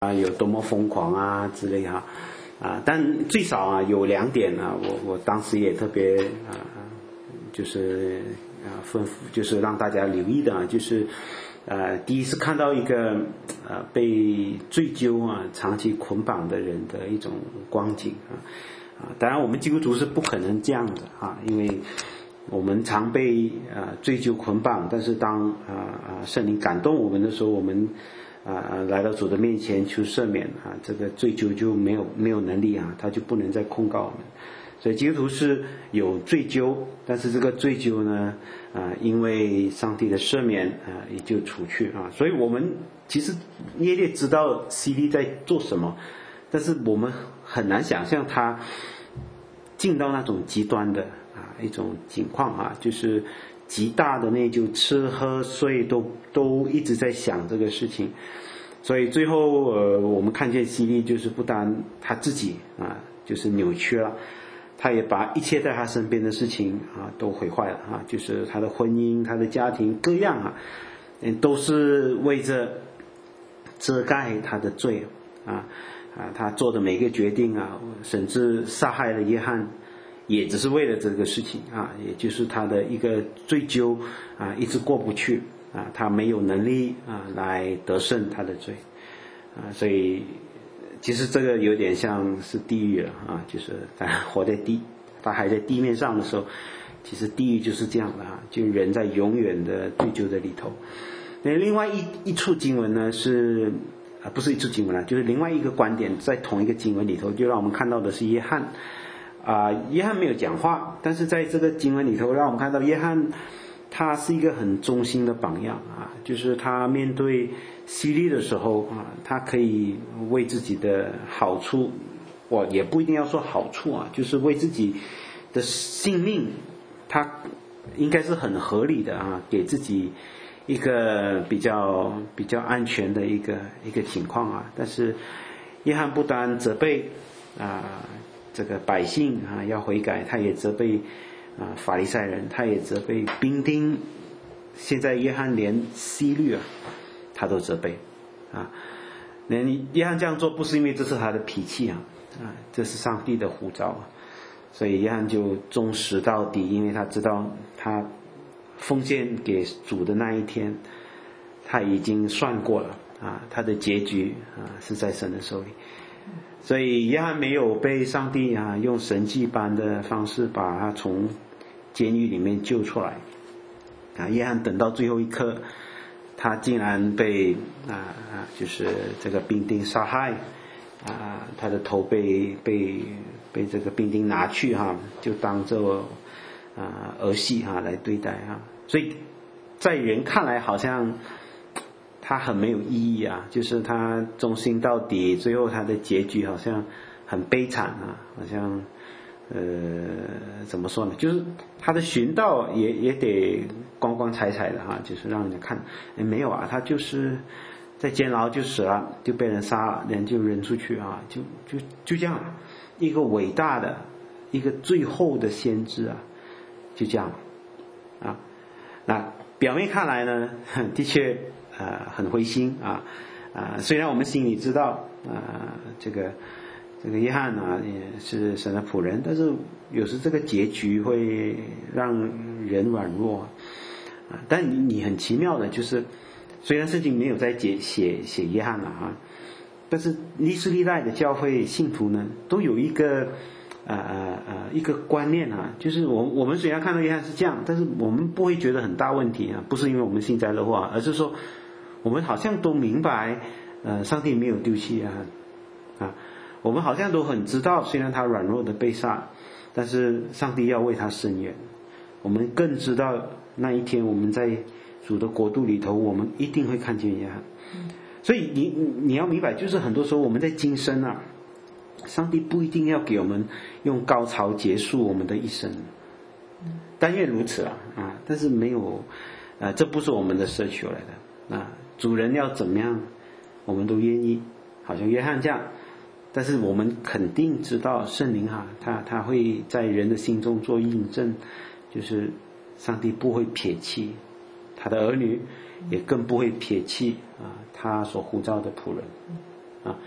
有多么疯狂啊之类但最少有2点我当时也特别就是吩咐，就是让大家留意的就是第一是看到一个被罪疚长期捆绑的人的一种光景当然我们基督徒是不可能这样的因为我们常被罪疚捆绑，但是当圣灵感动我们的时候，我们来到主的面前求赦免这个罪疚就没有能力他就不能再控告我们。所以基督徒是有罪疚，但是这个罪疚呢因为上帝的赦免也就除去所以我们其实也知道 CD 在做什么，但是我们很难想象他进到那种极端的一种情况就是极大的内疚，吃喝睡都一直在想这个事情。所以最后我们看见CD就是不但他自己就是扭曲了，他也把一切在他身边的事情都毁坏了就是他的婚姻，他的家庭，各样都是为着遮盖他的罪他做的每个决定甚至杀害了约翰也只是为了这个事情也就是他的一个追究一直过不去他没有能力来得胜他的罪所以其实这个有点像是地狱了就是他还在地面上的时候，其实地狱就是这样的就人在永远的追究的里头。那另外一处经文呢是不是一处经文就是另外一个观点，在同一个经文里头就让我们看到的是约翰约翰没有讲话，但是在这个经文里头让我们看到约翰他是一个很忠心的榜样就是他面对洗礼的时候他可以为自己的好处，我也不一定要说好处就是为自己的性命，他应该是很合理的给自己一个比较安全的一个情况但是约翰不单责备这个百姓要悔改，他也责备法利赛人，他也责备兵丁，现在约翰连希律他都责备约翰这样做不是因为这是他的脾气这是上帝的呼召所以约翰就忠实到底，因为他知道他奉献给主的那一天他已经算过了他的结局是在神的手里。所以约翰没有被上帝用神迹般的方式把他从监狱里面救出来约翰等到最后一刻，他竟然被就是这个兵丁杀害他的头被这个兵丁拿去就当做儿戏来对待所以在人看来好像他很没有意义就是他忠心到底，最后他的结局好像很悲惨好像怎么说呢，就是他的寻道也得光光彩彩的就是让人家看没有他就是在监牢就死了，就被人杀了，人就扔出去就这样一个伟大的一个最后的先知就这样那表面看来呢的确很灰心虽然我们心里知道这个约翰也是神的仆人，但是有时这个结局会让人软弱但你很奇妙的就是虽然圣经没有在写约翰但是历史历代的教会信徒呢都有一个观念就是我们虽然看到约翰是这样，但是我们不会觉得很大问题不是因为我们幸灾乐祸而是说我们好像都明白上帝没有丢弃我们好像都很知道，虽然他软弱的被杀，但是上帝要为他伸冤。我们更知道那一天我们在主的国度里头，我们一定会看见约翰所以你要明白，就是很多时候我们在今生上帝不一定要给我们用高潮结束我们的一生，但愿如此但是没有这不是我们的奢求来的主人要怎么样我们都愿意，好像约翰这样，但是我们肯定知道圣灵他会在人的心中做印证，就是上帝不会撇弃他的儿女，也更不会撇弃他所呼召的仆人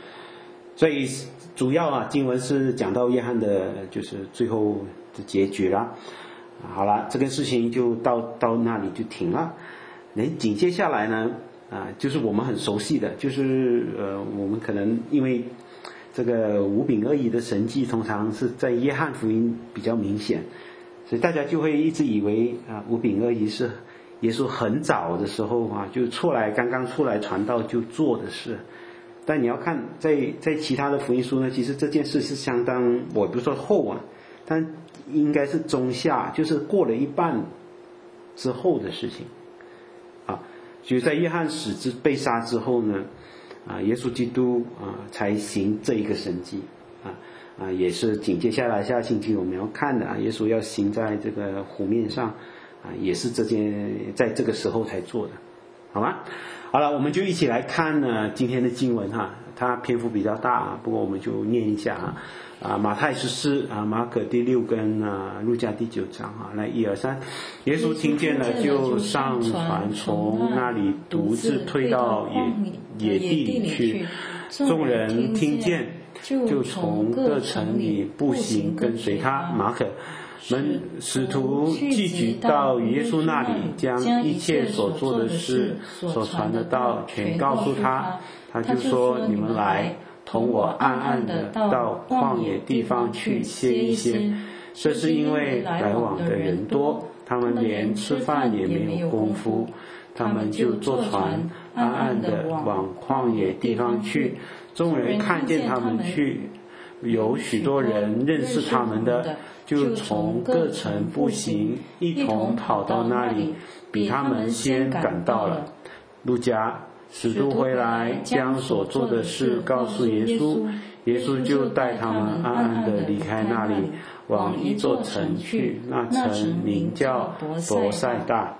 所以主要经文是讲到约翰的就是最后的结局了。好了，这个事情就到那里就停了。紧接下来呢就是我们很熟悉的，就是我们可能因为这个五饼二鱼的神迹通常是在约翰福音比较明显，所以大家就会一直以为五饼二鱼是耶稣很早的时候就刚刚出来传道就做的事。但你要看在其他的福音书呢，其实这件事是相当，我不说后但应该是中下，就是过了一半之后的事情就是在约翰死被杀之后呢耶稣基督才行这一个神迹也是紧接下来下星期我们要看的耶稣要行在这个湖面上也是在这个时候才做的，好吗？好了，我们就一起来看呢今天的经文它篇幅比较大不过我们就念一下马太14马可第6跟路加第9章来1、2、3。耶稣听见了，就上船，从那里独自退到野地里去。众人听见，就从各城里步行跟随他。马可使徒聚集到耶稣那里，将一切所做的事、所传的道全告诉他。他就说：“你们来，同我暗暗的到旷野地方去歇一歇。这是因为来往的人多，他们连吃饭也没有功夫。他们就坐船，暗暗的往旷野地方去。众人看见他们去，有许多人认识他们的，就从各城步行，一同跑到那里，比他们先赶到了。”路加使徒回来，将所做的事告诉耶稣，耶稣就带他们暗暗的离开那里，往一座城去，那城名叫伯赛大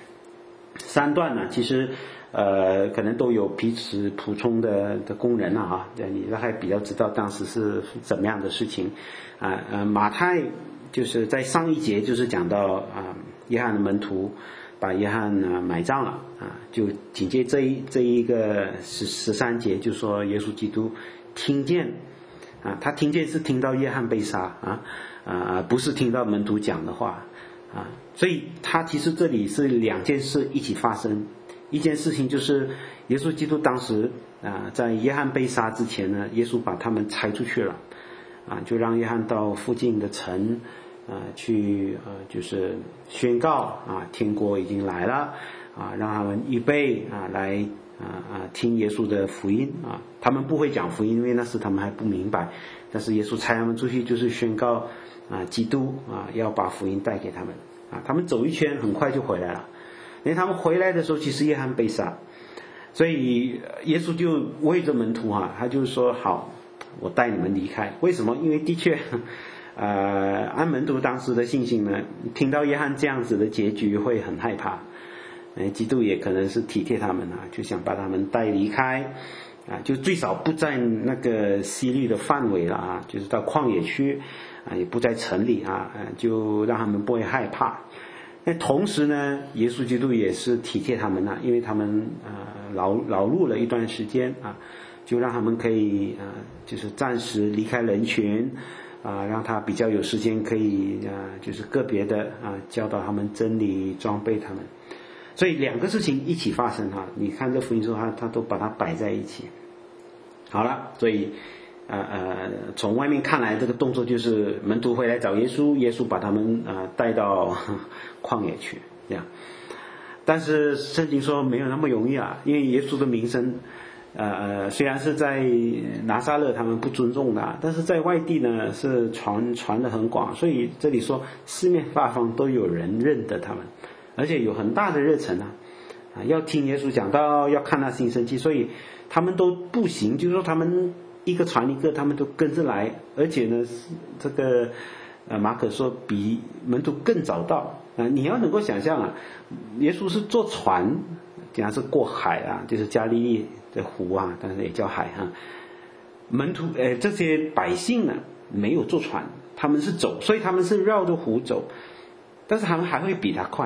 3段呢，其实可能都有彼此补充的工人你大概比较知道当时是怎么样的事情马太就是在上一节就是讲到约翰的门徒把约翰埋葬了就紧接这一个13节就说耶稣基督听见他听见是听到约翰被杀不是听到门徒讲的话所以他其实这里是2件事一起发生。一件事情就是耶稣基督当时在约翰被杀之前呢，耶稣把他们拆出去了就让约翰到附近的城去就是宣告天国已经来了让他们预备来听耶稣的福音他们不会讲福音，因为那时他们还不明白，但是耶稣差他们出去就是宣告基督要把福音带给他们他们走一圈很快就回来了。因为他们回来的时候其实约翰被杀，所以耶稣就为着门徒他就说好，我带你们离开。为什么？因为的确按门徒当时的信心呢，听到约翰这样子的结局会很害怕基督也可能是体贴他们就想把他们带离开就最少不在那个西律的范围了就是到旷野区也不在城里就让他们不会害怕。那同时呢，耶稣基督也是体贴他们因为他们劳碌了一段时间就让他们可以就是暂时离开人群让他比较有时间可以就是个别的教导他们真理，装备他们。所以2个事情一起发生你看这福音书他都把它摆在一起。好了，所以从外面看来这个动作就是门徒回来找耶稣，耶稣把他们带到旷野去这样。但是圣经说没有那么容易因为耶稣的名声虽然是在拿撒勒他们不尊重的但是在外地呢是传得很广，所以这里说四面八方都有人认得他们，而且有很大的热忱要听耶稣讲道，要看他行神迹，所以他们都步行，就是说他们一个传一个，他们都跟着来。而且呢这个马可说比门徒更早到你要能够想象耶稣是坐船，讲是过海就是加利利的湖但是也叫海门徒这些百姓呢没有坐船，他们是走，所以他们是绕着湖走，但是他们还会比他快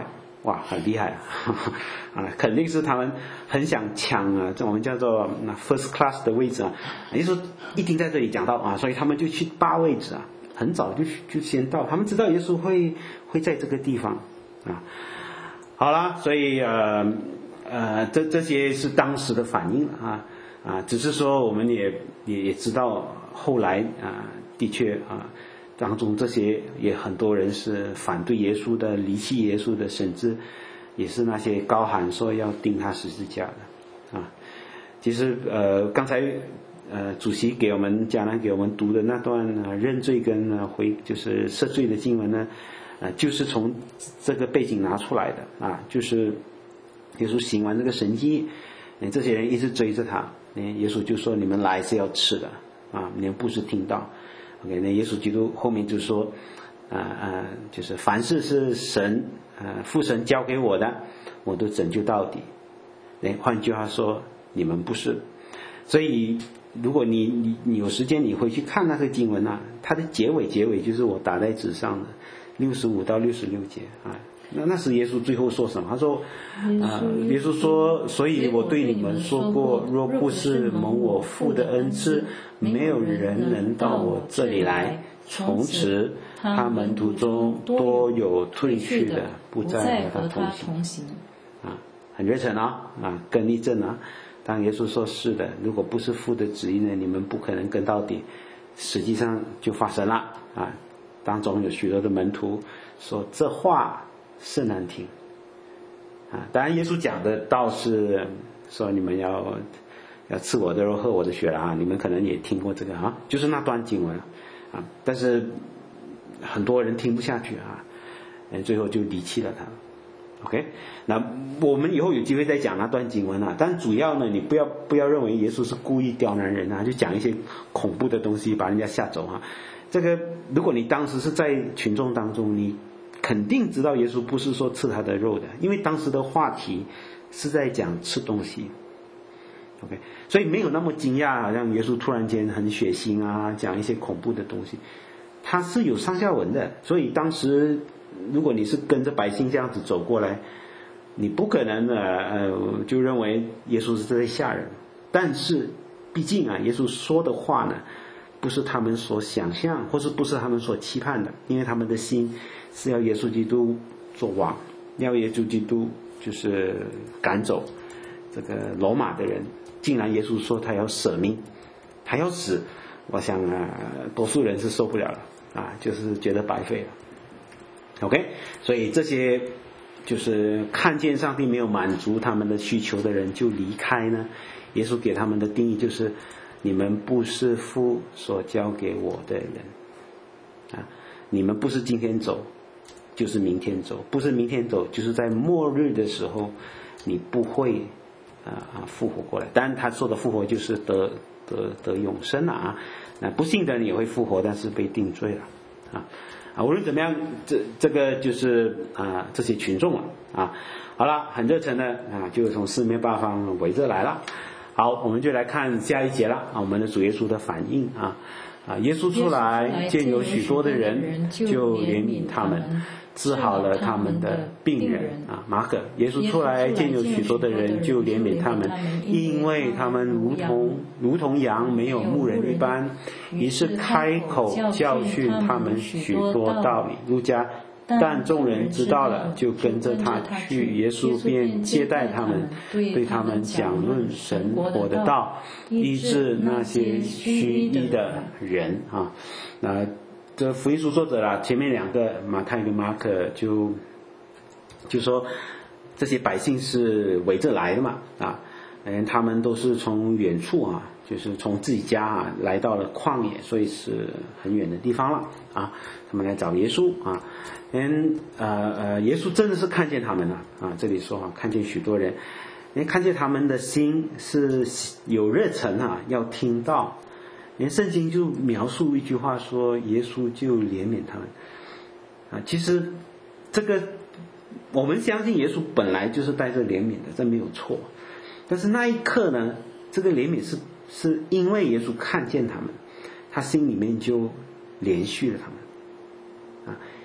哇，很厉害啊！肯定是他们很想抢啊，这我们叫做 first class 的位置啊。也就是说一定在这里讲到啊，所以他们就去霸位置啊，很早就先到，他们知道耶稣会在这个地方啊。好了，所以这些是当时的反应啊，只是说我们也知道后来啊，的确啊。当中这些也很多人是反对耶稣的，离弃耶稣的，甚至也是那些高喊说要钉他十字架的啊。其实刚才主席给我们讲了，给我们读的那段认罪跟就是赦罪的经文呢，就是从这个背景拿出来的啊，就是耶稣行完这个神迹，这些人一直追着他，耶稣就说你们来是要吃的啊，你们不是听到。OK， 那耶稣基督后面就说，就是凡事是神父神交给我的，我都拯救到底。换句话说，你们不是。所以，如果你有时间，你回去看那个经文啊，它的结尾就是我打在纸上的65到66节啊。那时耶稣最后说什么？他说，耶稣说，所以我对你们说过，若不是蒙我父的恩赐，没有人能到我这里来。从此，他门徒中多有退去的，不再和他同行。啊，很热忱啊，跟一阵啊。当耶稣说是的，如果不是父的旨意呢，你们不可能跟到底。实际上就发生了啊，当中有许多的门徒说这话是难听啊！当然，耶稣讲的倒是说你们要吃我的肉，喝我的血了啊！你们可能也听过这个啊，就是那段经文啊。但是很多人听不下去啊，最后就离弃了他。OK， 那我们以后有机会再讲那段经文啊。但主要呢，你不要认为耶稣是故意刁难人啊，就讲一些恐怖的东西把人家吓走啊。这个，如果你当时是在群众当中，你肯定知道耶稣不是说吃他的肉的，因为当时的话题是在讲吃东西。OK， 所以没有那么惊讶，好像耶稣突然间很血腥啊，讲一些恐怖的东西，他是有上下文的。所以当时如果你是跟着百姓这样子走过来，你不可能就认为耶稣是在吓人。但是毕竟啊，耶稣说的话呢，不是他们所想象，或是不是他们所期盼的，因为他们的心是要耶稣基督做王，要耶稣基督就是赶走这个罗马的人。竟然耶稣说他要舍命，他要死，我想多数人是受不了了啊，就是觉得白费了。OK， 所以这些就是看见上帝没有满足他们的需求的人就离开呢。耶稣给他们的定义就是：你们不是父所交给我的人啊，你们不是今天走，就是明天走，不是明天走，就是在末日的时候，你不会复活过来。当然，他说的复活就是得永生了啊。那不信的人也会复活，但是被定罪了啊。无论怎么样，这个就是这些群众啊。好了，很热忱的啊，就从四面八方围着来了。好，我们就来看下一节了啊，我们的主耶稣的反应啊。耶稣出来见有许多的人，就怜悯他们，治好了他们的病人啊。马可，耶稣出来见有许多的人，就怜悯他们，因为他们如同羊没有牧人一般，于是开口教训他们许多道理。路加，但众人知道了，就跟着他去。耶稣便接待他们，对他们讲论神国的道，医治那些虚医的人啊。那这福音书作者啦，前面两个马太跟马可就说这些百姓是围着来的嘛啊，他们都是从远处啊，就是从自己家来到了旷野，所以是很远的地方了啊。他们来找耶稣啊。耶稣真的是看见他们了啊！这里说看见许多人，看见他们的心是有热忱啊，要听到。圣经就描述一句话说，耶稣就怜悯他们啊。其实这个我们相信耶稣本来就是带着怜悯的，这没有错。但是那一刻呢，这个怜悯是因为耶稣看见他们，他心里面就怜恤了他们啊。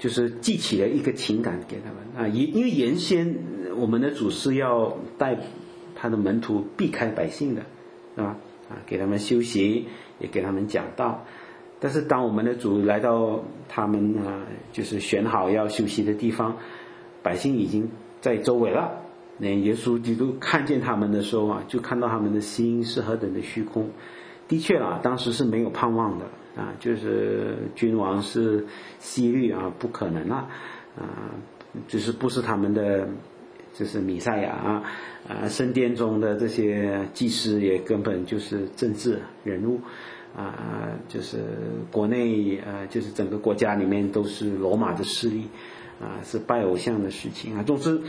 就是记起了一个情感给他们啊，因为原先我们的主是要带他的门徒避开百姓的，是吧？给他们休息，也给他们讲道。但是当我们的主来到他们就是选好要休息的地方，百姓已经在周围了。那耶稣基督看见他们的时候就看到他们的心是何等的虚空。的确当时是没有盼望的就是君王是希律不可能就是不是他们的就是弥赛亚圣殿中的这些祭司也根本就是政治人物就是国内就是整个国家里面都是罗马的势力是拜偶像的事情总之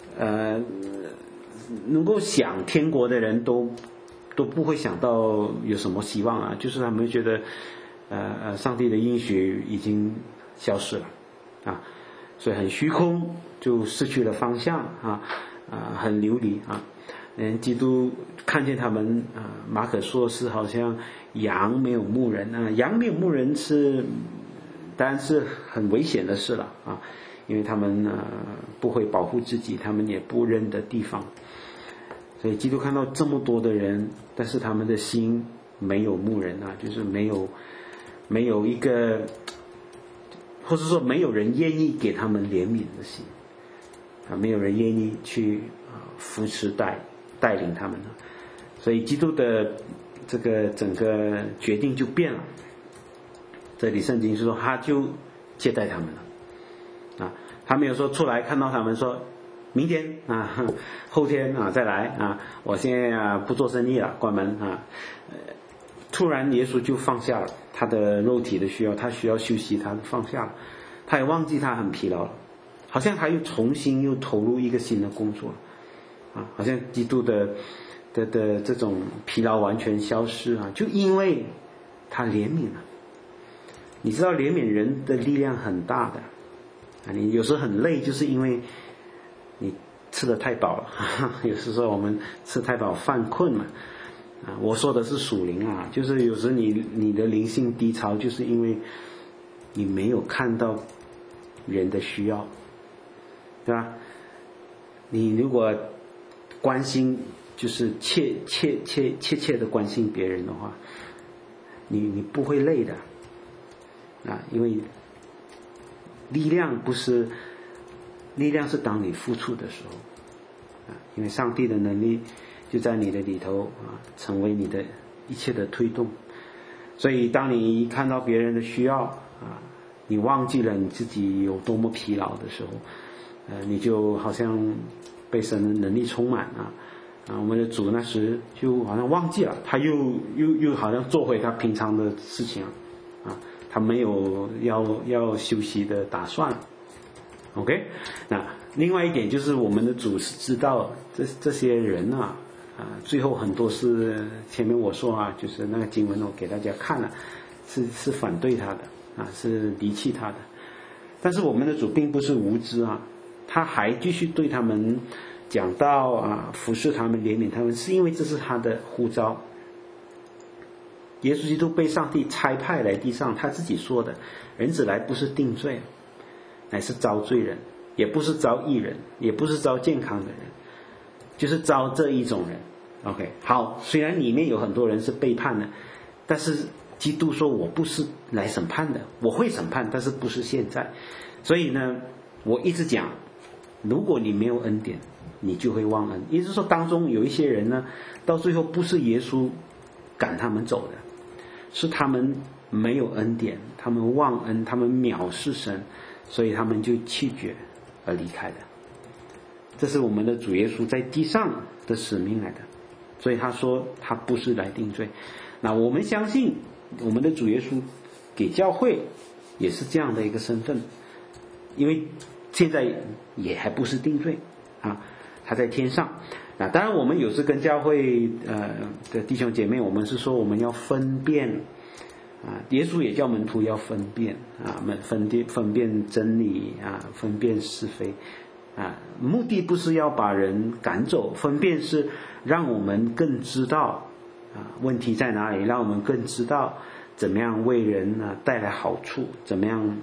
能够想天国的人都不会想到有什么希望就是他们觉得上帝的应许已经消失了所以很虚空，就失去了方向很流离基督看见他们马可说是好像羊没有牧人羊没有牧人当然是很危险的事了因为他们不会保护自己，他们也不认得地方。所以基督看到这么多的人，但是他们的心没有牧人就是没有一个，或者说没有人愿意给他们怜悯的心没有人愿意去扶持带领他们所以基督的这个整个决定就变了。这里圣经是说他就接待他们了他没有说出来看到他们说明天后天再来我现在不做生意了，关门突然耶稣就放下了他的肉体的需要，他需要休息，他放下了，他也忘记他很疲劳了，好像他又重新又投入一个新的工作好像基督的这种疲劳完全消失就因为他怜悯了。你知道怜悯人的力量很大的你有时候很累，就是因为你吃得太饱了有时候我们吃太饱犯困嘛我说的是属灵就是有时你的灵性低潮，就是因为你没有看到人的需要，对吧？你如果关心，就是切切的关心别人的话，你不会累的因为力量是当你付出的时候因为上帝的能力就在你的里头成为你的一切的推动。所以当你看到别人的需要你忘记了你自己有多么疲劳的时候你就好像被神的能力充满我们的主那时就好像忘记了，他又好像做回他平常的事情他没有要休息的打算。 OK， 那另外一点就是我们的主是知道这些人最后很多是前面我说就是那个经文我给大家看了，是反对他的是离弃他的。但是我们的主并不是无知他还继续对他们讲道服侍他们，怜悯他们，是因为这是他的呼召。耶稣基督被上帝差派来地上，他自己说的，人子来不是定罪，乃是招罪人，也不是招义人，也不是招健康的人，就是招这一种人。 OK， 好，虽然里面有很多人是背叛的，但是基督说我不是来审判的，我会审判，但是不是现在。所以呢我一直讲，如果你没有恩典你就会忘恩。也就是说当中有一些人呢，到最后不是耶稣赶他们走的，是他们没有恩典，他们忘恩，他们藐视神，所以他们就弃绝而离开的。这是我们的主耶稣在地上的使命来的，所以他说他不是来定罪。那我们相信我们的主耶稣给教会也是这样的一个身份，因为现在也还不是定罪他在天上。那当然我们有时跟教会的弟兄姐妹，我们是说我们要分辨耶稣也叫门徒要分辨分辨真理分辨是非目的不是要把人赶走，分辨是让我们更知道问题在哪里，让我们更知道怎么样为人带来好处，怎么样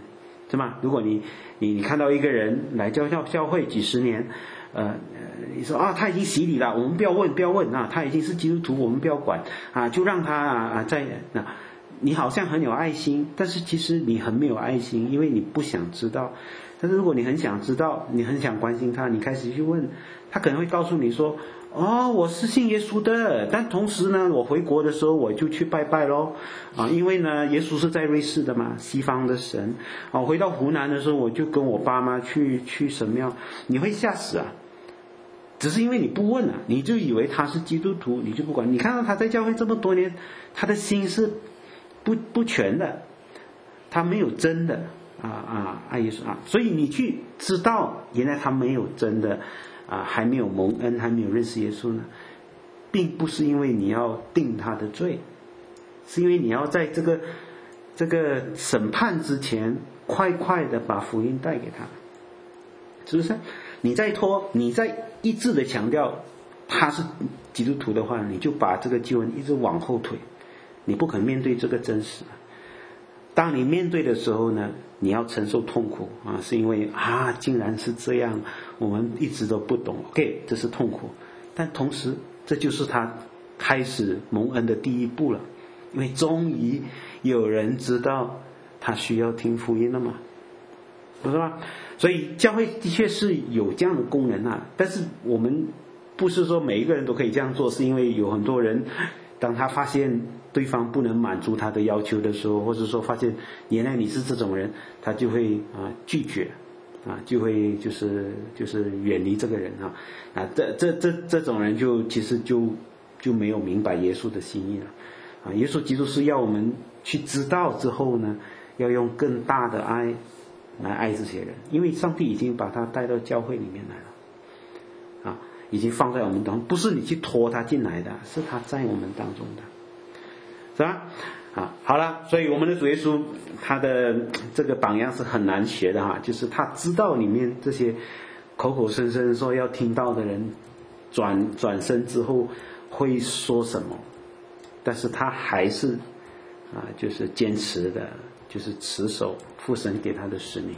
是吗？如果你看到一个人来教会几十年，你说啊他已经洗礼了，我们不要问啊，他已经是基督徒，我们不要管啊，就让他在你好像很有爱心，但是其实你很没有爱心，因为你不想知道。但是如果你很想知道，你很想关心他，你开始去问，他可能会告诉你说，我是信耶稣的，但同时呢，我回国的时候我就去拜拜咯，因为呢，耶稣是在瑞士的嘛，西方的神，回到湖南的时候我就跟我爸妈去神庙，你会吓死啊！只是因为你不问啊，你就以为他是基督徒，你就不管。你看到他在教会这么多年，他的心是不全的，他没有真的爱耶稣啊，所以你去知道，原来他没有真的还没有蒙恩，还没有认识耶稣呢，并不是因为你要定他的罪，是因为你要在这个审判之前，快快的把福音带给他，是不是？你再拖，你再一致的强调他是基督徒的话，你就把这个救恩一直往后推，你不肯面对这个真实。当你面对的时候呢，你要承受痛苦是因为竟然是这样，我们一直都不懂 OK， 这是痛苦，但同时这就是他开始蒙恩的第一步了，因为终于有人知道他需要听福音了嘛，不是吗？所以教会的确是有这样的功能但是我们不是说每一个人都可以这样做，是因为有很多人当他发现对方不能满足他的要求的时候，或者说发现原来你是这种人，他就会拒绝就会就是远离这个人这种人就其实就没有明白耶稣的心意了耶稣基督是要我们去知道之后呢，要用更大的爱来爱这些人，因为上帝已经把他带到教会里面来了已经放在我们当中，不是你去拖他进来的，是他在我们当中的，是吧？好了，所以我们的主耶稣他的这个榜样是很难学的就是他知道里面这些口口声声说要听到的人转身之后会说什么，但是他还是就是坚持的，就是持守父神给他的使命。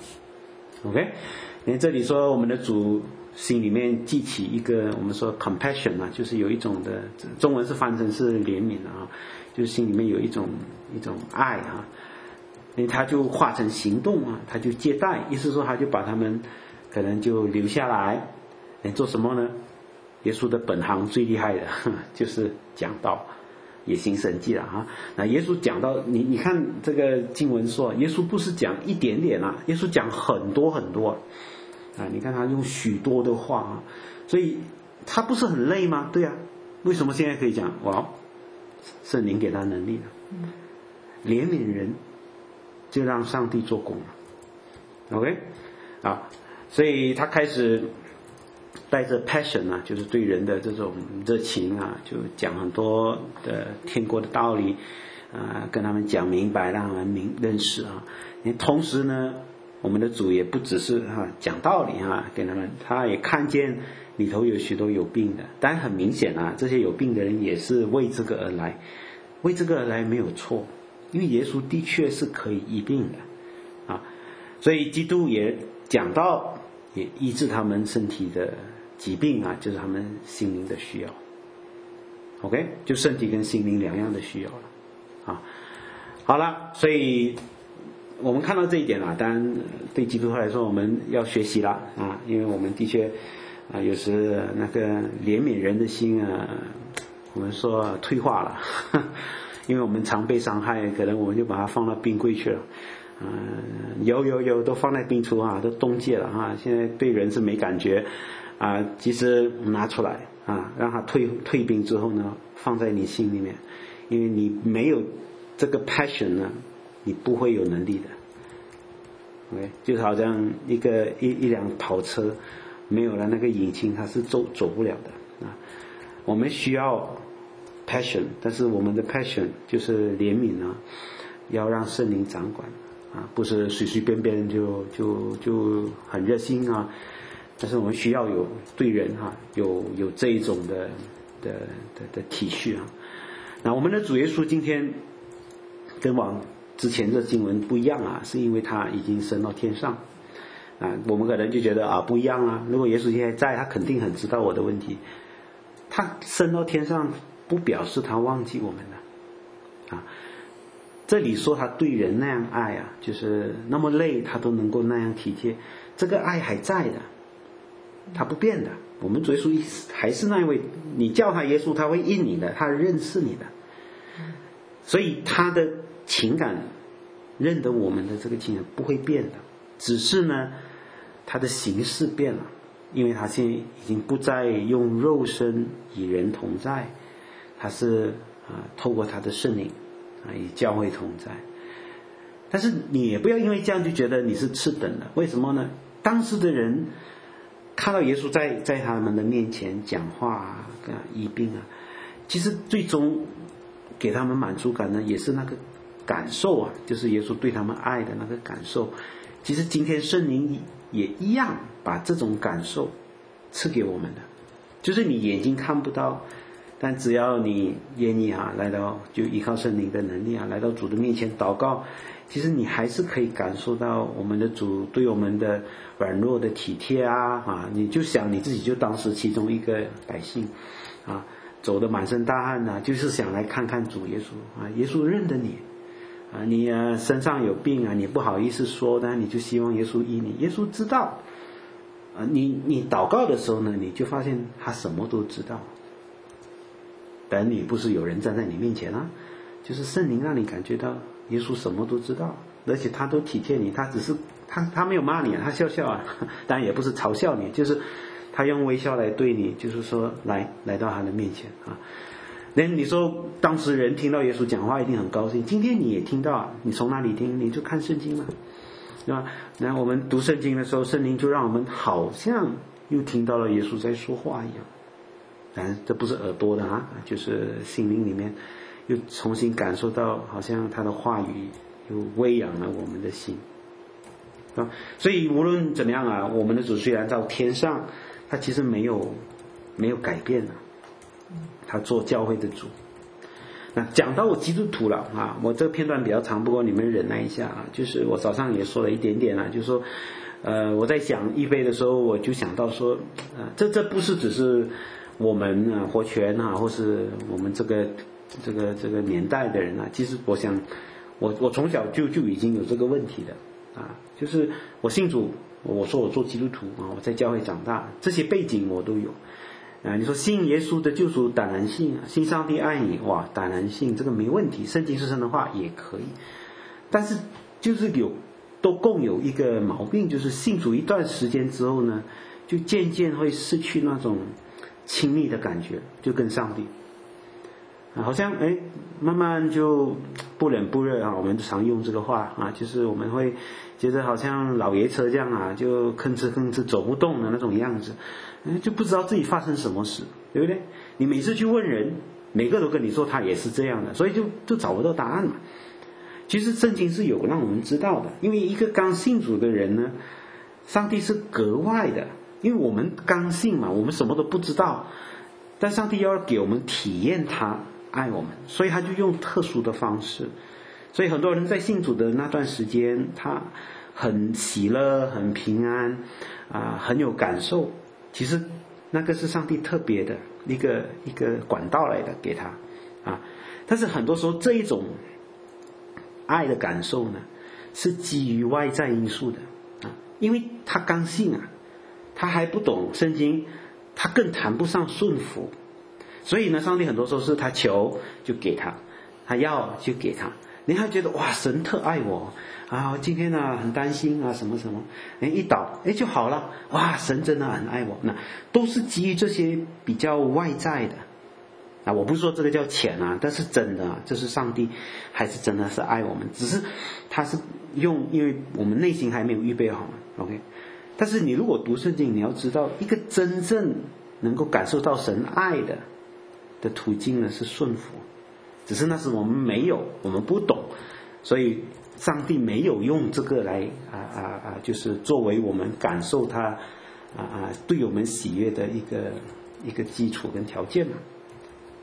OK， 你这里说我们的主心里面记起一个我们说 compassion 就是有一种的，中文是翻成是怜悯就是心里面有一种爱因为他就化成行动他就接待，意思说他就把他们可能就留下来做什么呢？耶稣的本行最厉害的就是讲道，也行神迹了那耶稣讲到你看这个经文说，耶稣不是讲一点点耶稣讲很多很多你看他用许多的话所以他不是很累吗？对为什么现在可以讲？圣灵给他能力了怜悯人就让上帝做工了 OK 所以他开始带着 passion 就是对人的这种热情就讲很多的天国的道理跟他们讲明白，让他们认识同时呢，我们的主也不只是讲道理跟他们，他也看见里头有许多有病的，但很明显这些有病的人也是为这个而来，为这个而来没有错，因为耶稣的确是可以医病的所以基督也讲到也医治他们身体的疾病就是他们心灵的需要 OK， 就身体跟心灵两样的需要了好了，所以我们看到这一点当然对基督徒来说我们要学习了因为我们的确有时那个怜悯人的心我们说退化了因为我们常被伤害，可能我们就把它放到冰柜去了有都放在冰橱都冻结了现在对人是没感觉其实拿出来让它退冰之后呢，放在你心里面，因为你没有这个 passion 呢，你不会有能力的 OK， 就好像一辆跑车没有了那个引擎，它是走不了的我们需要 passion， 但是我们的 passion 就是怜悯要让圣灵掌管不是随随便便就很热心但是我们需要有对人有这一种的体恤那我们的主耶稣今天跟往之前这经文不一样啊，是因为他已经升到天上啊。我们可能就觉得啊不一样啊，如果耶稣现在在，他肯定很知道我的问题。他升到天上不表示他忘记我们了啊。这里说他对人那样爱啊，就是那么累他都能够那样体贴，这个爱还在的，他不变的。我们主耶稣还是那一位，你叫他耶稣他会应你的，他认识你的，所以他的情感认得我们的这个情感不会变的，只是呢他的形式变了，因为他现在已经不再用肉身与人同在，他是透过他的圣灵与教会同在。但是你也不要因为这样就觉得你是次等的，为什么呢？当时的人看到耶稣在他们的面前讲话啊，医病啊，其实最终给他们满足感呢，也是那个感受啊，就是耶稣对他们爱的那个感受。其实今天圣灵也一样把这种感受赐给我们的，就是你眼睛看不到，但只要你愿意来到，就依靠圣灵的能力来到主的面前祷告，其实你还是可以感受到我们的主对我们的软弱的体贴你就想你自己就当时其中一个百姓走得满身大汗就是想来看看主耶稣耶稣认得你你身上有病你不好意思说，但你就希望耶稣医你，耶稣知道你祷告的时候呢，你就发现他什么都知道。但你不是有人站在你面前就是圣灵让你感觉到耶稣什么都知道，而且他都体贴你，他只是他没有骂你他笑笑当然也不是嘲笑你，就是他用微笑来对你，就是说来到他的面前那你说当时人听到耶稣讲话一定很高兴，今天你也听到你从哪里听？你就看圣经嘛，对吧？那我们读圣经的时候，圣灵就让我们好像又听到了耶稣在说话一样。当然这不是耳朵的就是心灵里面又重新感受到，好像他的话语又喂养了我们的心所以无论怎么样我们的主虽然到天上，他其实没有改变他做教会的主。那讲到我基督徒了我这个片段比较长，不过你们忍耐一下就是我早上也说了一点点就是说我在讲预备的时候，我就想到说这不是只是我们活泉或是我们这个年代的人其实我想我从小就已经有这个问题的就是我信主，我说我做基督徒我在教会长大，这些背景我都有你说信耶稣的救赎当然信信上帝爱你当然信，这个没问题，圣经是神的话也可以。但是就是都共有一个毛病，就是信主一段时间之后呢，就渐渐会失去那种亲密的感觉，就跟上帝好像慢慢就不冷不热我们常用这个话就是我们会觉得好像老爷车这样就吭哧走不动的那种样子，就不知道自己发生什么事，对不对？你每次去问人，每个都跟你说他也是这样的，所以就找不到答案嘛。其实圣经是有让我们知道的，因为一个刚信主的人呢，上帝是格外的，因为我们刚信嘛，我们什么都不知道，但上帝要给我们体验他爱我们，所以他就用特殊的方式。所以很多人在信主的那段时间，他很喜乐很平安很有感受，其实那个是上帝特别的一个管道来的给他但是很多时候这一种爱的感受呢，是基于外在因素的因为他刚信他还不懂圣经，他更谈不上顺服，所以呢，上帝很多时候是他求就给他，他要就给他。你还觉得神特爱我今天很担心什么什么一祷就好了，神真的很爱我。那都是基于这些比较外在的我不是说这个叫钱但是真的这是上帝还是真的是爱我们，只是他是因为我们内心还没有预备好嘛 OK。 但是你如果读圣经，你要知道一个真正能够感受到神爱的途径呢，是顺服，只是那时我们没有，我们不懂，所以上帝没有用这个来就是作为我们感受他对我们喜悦的一个基础跟条件嘛。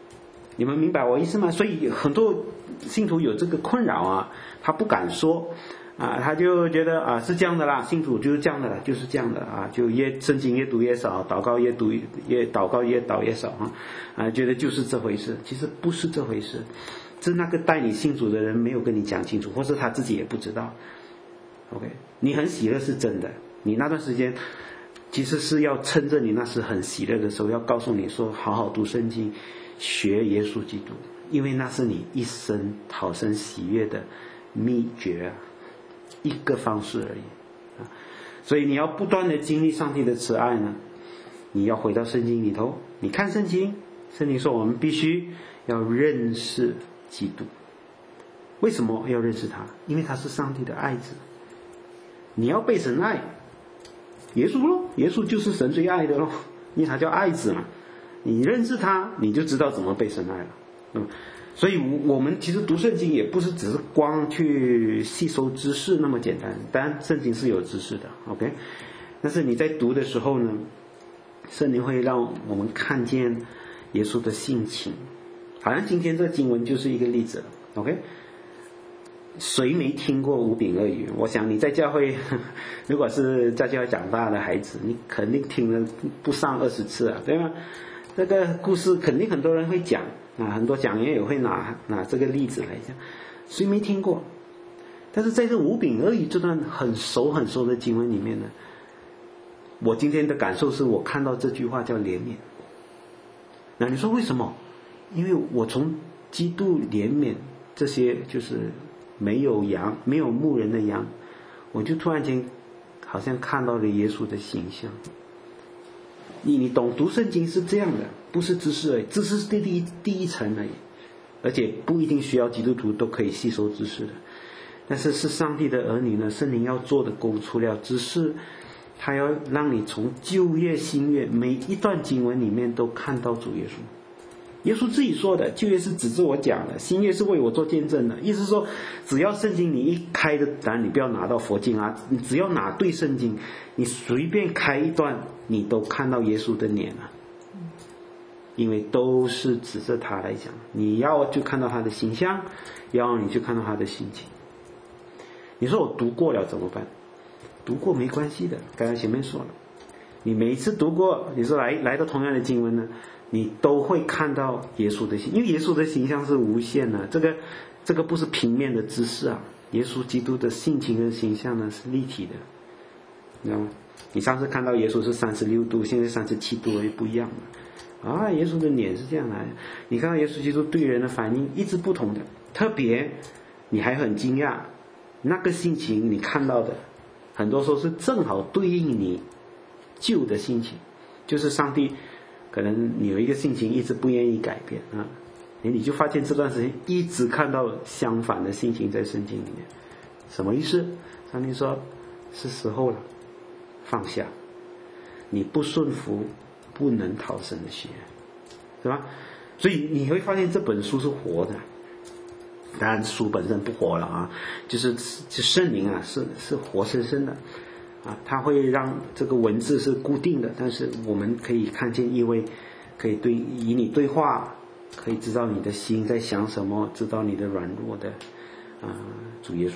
你们明白我意思吗？所以很多信徒有这个困扰啊，他不敢说啊，他就觉得啊是这样的啦，信主就是这样的啦，就是这样的啊，就圣经越读越少，祷告越祷越少啊，觉得就是这回事。其实不是这回事，是那个带你信主的人没有跟你讲清楚，或是他自己也不知道。OK， 你很喜乐是真的，你那段时间其实是要趁着你那时很喜乐的时候，要告诉你说好好读圣经，学耶稣基督，因为那是你一生讨生喜悦的秘诀，一个方式而已所以你要不断的经历上帝的慈爱呢，你要回到圣经里头，你看圣经说我们必须要认识基督。为什么要认识他？因为他是上帝的爱子，你要被神爱，耶稣咯，耶稣就是神最爱的咯，因为他叫爱子嘛。你认识他，你就知道怎么被神爱了。所以我们其实读圣经也不是只是光去吸收知识那么简单，当然圣经是有知识的 OK， 但是你在读的时候呢，圣灵会让我们看见耶稣的性情。好像今天这个经文就是一个例子 OK， 谁没听过五饼二鱼？我想你在教会如果是在教会长大的孩子，你肯定听了不上20次啊，对吗？这个故事肯定很多人会讲啊，很多讲员也会拿这个例子来讲，谁没听过？但是在这五饼二鱼这段很熟的经文里面呢，我今天的感受是我看到这句话叫怜悯。那你说为什么？因为我从基督怜悯这些就是没有羊没有牧人的羊，我就突然间好像看到了耶稣的形象。你懂读圣经是这样的，不是知识而已，知识是第一层而已，而且不一定需要基督徒都可以吸收知识的。但是上帝的儿女呢，圣灵要做的工，除了知识，他要让你从旧约新约每一段经文里面都看到主耶稣。耶稣自己说的，旧约是指着我讲的，新约是为我做见证的。意思是说，只要圣经你一开的，当然你不要拿到佛经啊，你只要拿对圣经，你随便开一段，你都看到耶稣的脸啊，因为都是指着他来讲。你要就看到他的形象，要你就看到他的心情。你说我读过了怎么办？读过没关系的，刚才前面说了，你每一次读过，你说来到同样的经文呢，你都会看到耶稣的形，因为耶稣的形象是无限的，这个不是平面的知识啊，耶稣基督的性情跟形象呢是立体的，你知道吗？你上次看到耶稣是36度，现在37度而已，不一样的啊。耶稣的脸是这样来，你看到耶稣基督对人的反应一直不同的，特别你还很惊讶，那个性情你看到的很多时候是正好对应你旧的性情，就是上帝可能你有一个性情一直不愿意改变啊，你就发现这段时间一直看到相反的性情在圣经里面。什么意思？上帝说是时候了，放下，你不顺服不能讨神的喜悦，对吧？所以你会发现这本书是活的，当然书本身不活了啊，就是圣灵啊是活生生的啊，它会让这个文字是固定的，但是我们可以看见意味，可以与你对话，可以知道你的心在想什么，知道你的软弱的主耶稣。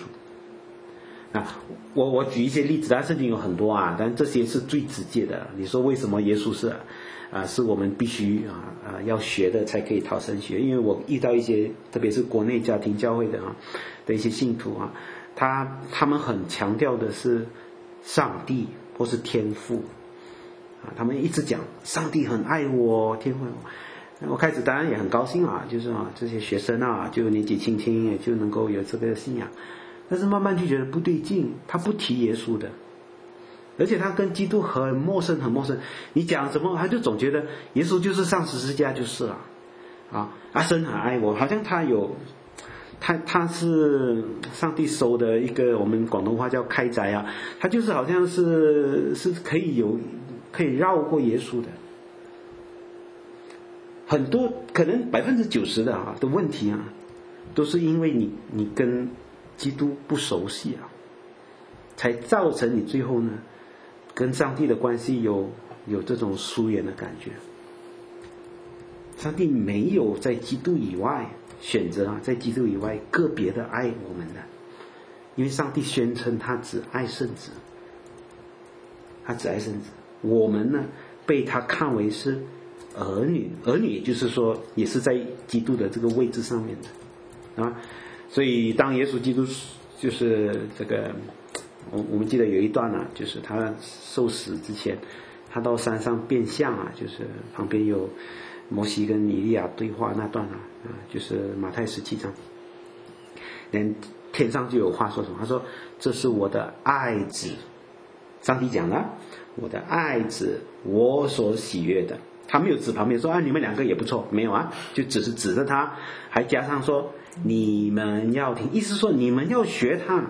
我举一些例子，当然圣经有很多啊，但这些是最直接的。你说为什么耶稣是我们必须要学的才可以讨神喜悦？因为我遇到一些特别是国内家庭教会的一些信徒啊，他们很强调的是上帝或是天父啊，他们一直讲上帝很爱我，天父。我开始当然也很高兴啊，就是这些学生啊，就年纪轻轻也就能够有这个信仰。但是慢慢就觉得不对劲，他不提耶稣的，而且他跟基督很陌生很陌生。你讲什么他就总觉得耶稣就是上十字架就是了神很爱我，好像他是上帝收的一个，我们广东话叫开斋啊，他就是好像是可以绕过耶稣的。很多可能90%的问题啊，都是因为你跟基督不熟悉啊，才造成你最后呢跟上帝的关系有这种疏远的感觉。 上帝没有在基督以外选择在基督以外个别的爱我们的，因为上帝宣称他只爱圣子，他只爱圣子。我们呢，被他看为是儿女，儿女也就是说也是在基督的这个位置上面的啊。所以当耶稣基督就是这个，我们记得有一段就是他受死之前，他到山上变相就是旁边有摩西跟以利亚对话那段就是马太17章，连天上就有话说什么？他说：“这是我的爱子。”上帝讲了，我的爱子，我所喜悦的。他没有指旁边说你们两个也不错，没有就只是指着他，还加上说你们要听，意思说你们要学他，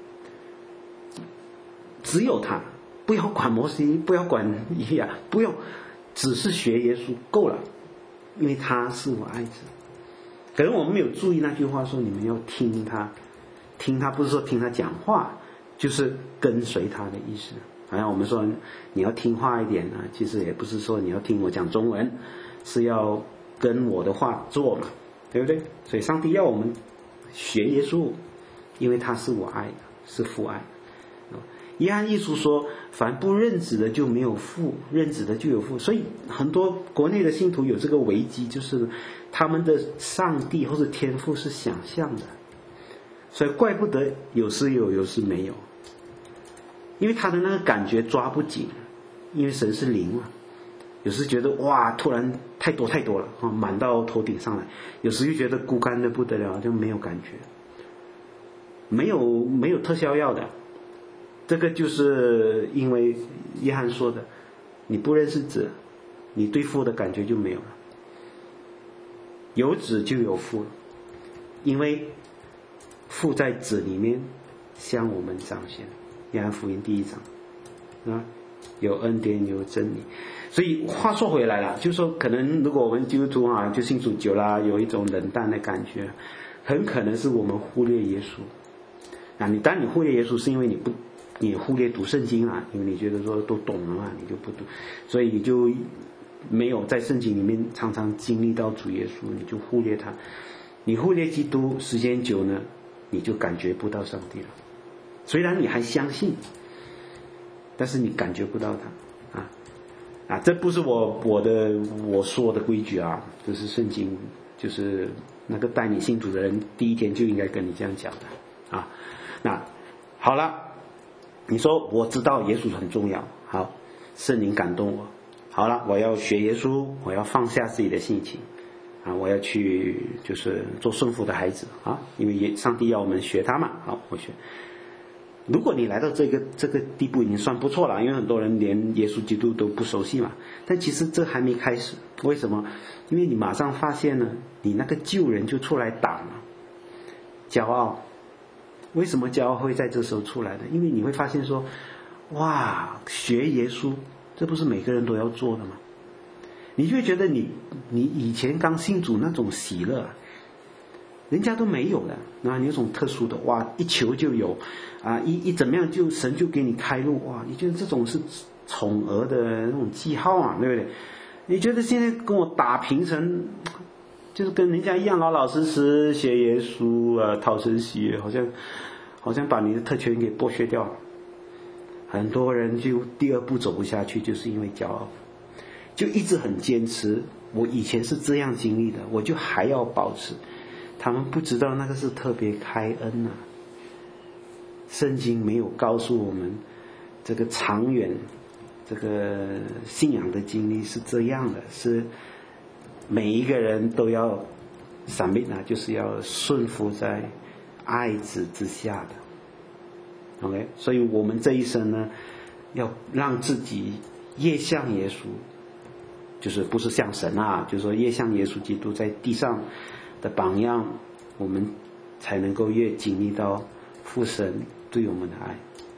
只有他，不要管摩西，不要管以利亚，不用，只是学耶稣够了，因为他是我爱子。可能我们没有注意那句话说你们要听他，听他不是说听他讲话，就是跟随他的意思。好像我们说你要听话一点其实也不是说你要听我讲中文，是要跟我的话做嘛，对不对？所以上帝要我们学耶稣，因为他是我爱的，是父爱的。约翰一书说，凡不认子的就没有父，认子的就有父。所以很多国内的信徒有这个危机，就是他们的上帝或者天父是想象的，所以怪不得有时有，有时没有。因为他的那个感觉抓不紧，因为神是灵嘛，有时觉得哇突然太多了满到头顶上来，有时又觉得孤单的不得了，就没有感觉，没有特效药的。这个就是因为约翰说的，你不认识子，你对父的感觉就没有了。有子就有父了，因为父在子里面向我们彰显。约翰福音第1章有恩典有真理。所以话说回来了，就是说可能如果我们基督徒就信主久了，有一种冷淡的感觉，很可能是我们忽略耶稣当你忽略耶稣，是因为你忽略读圣经因为你觉得说都懂了嘛，你就不读，所以你就没有在圣经里面常常经历到主耶稣，你就忽略他。你忽略基督时间久呢，你就感觉不到上帝了。虽然你还相信，但是你感觉不到他这不是我说的规矩这是圣经，就是那个带你信主的人第一天就应该跟你这样讲的那好了，你说我知道耶稣很重要，好，圣灵感动我，好了，我要学耶稣，我要放下自己的性情我要去就是做顺服的孩子因为上帝要我们学他嘛，好，我学。如果你来到这个地步已经算不错了，因为很多人连耶稣基督都不熟悉嘛，但其实这还没开始。为什么？因为你马上发现呢，你那个旧人就出来挡了，骄傲。为什么骄傲会在这时候出来呢？因为你会发现说，哇，学耶稣这不是每个人都要做的吗？你就会觉得你以前刚信主那种喜乐人家都没有的，你有种特殊的，哇，一求就有一怎么样就神就给你开路，哇，你觉得这种是宠儿的那种记号对不对？你觉得现在跟我打平成就是跟人家一样老老实实学耶稣讨神喜悦，好像把你的特权给剥削掉了。很多人就第二步走不下去，就是因为骄傲，就一直很坚持，我以前是这样经历的，我就还要保持。他们不知道那个是特别开恩圣经没有告诉我们这个长远这个信仰的经历是这样的，是每一个人都要submit就是要顺服在爱子之下的。 OK， 所以我们这一生呢，要让自己越像耶稣，就是不是像神就是说越像耶稣基督在地上的榜样，我们才能够越经历到父神对我们的爱。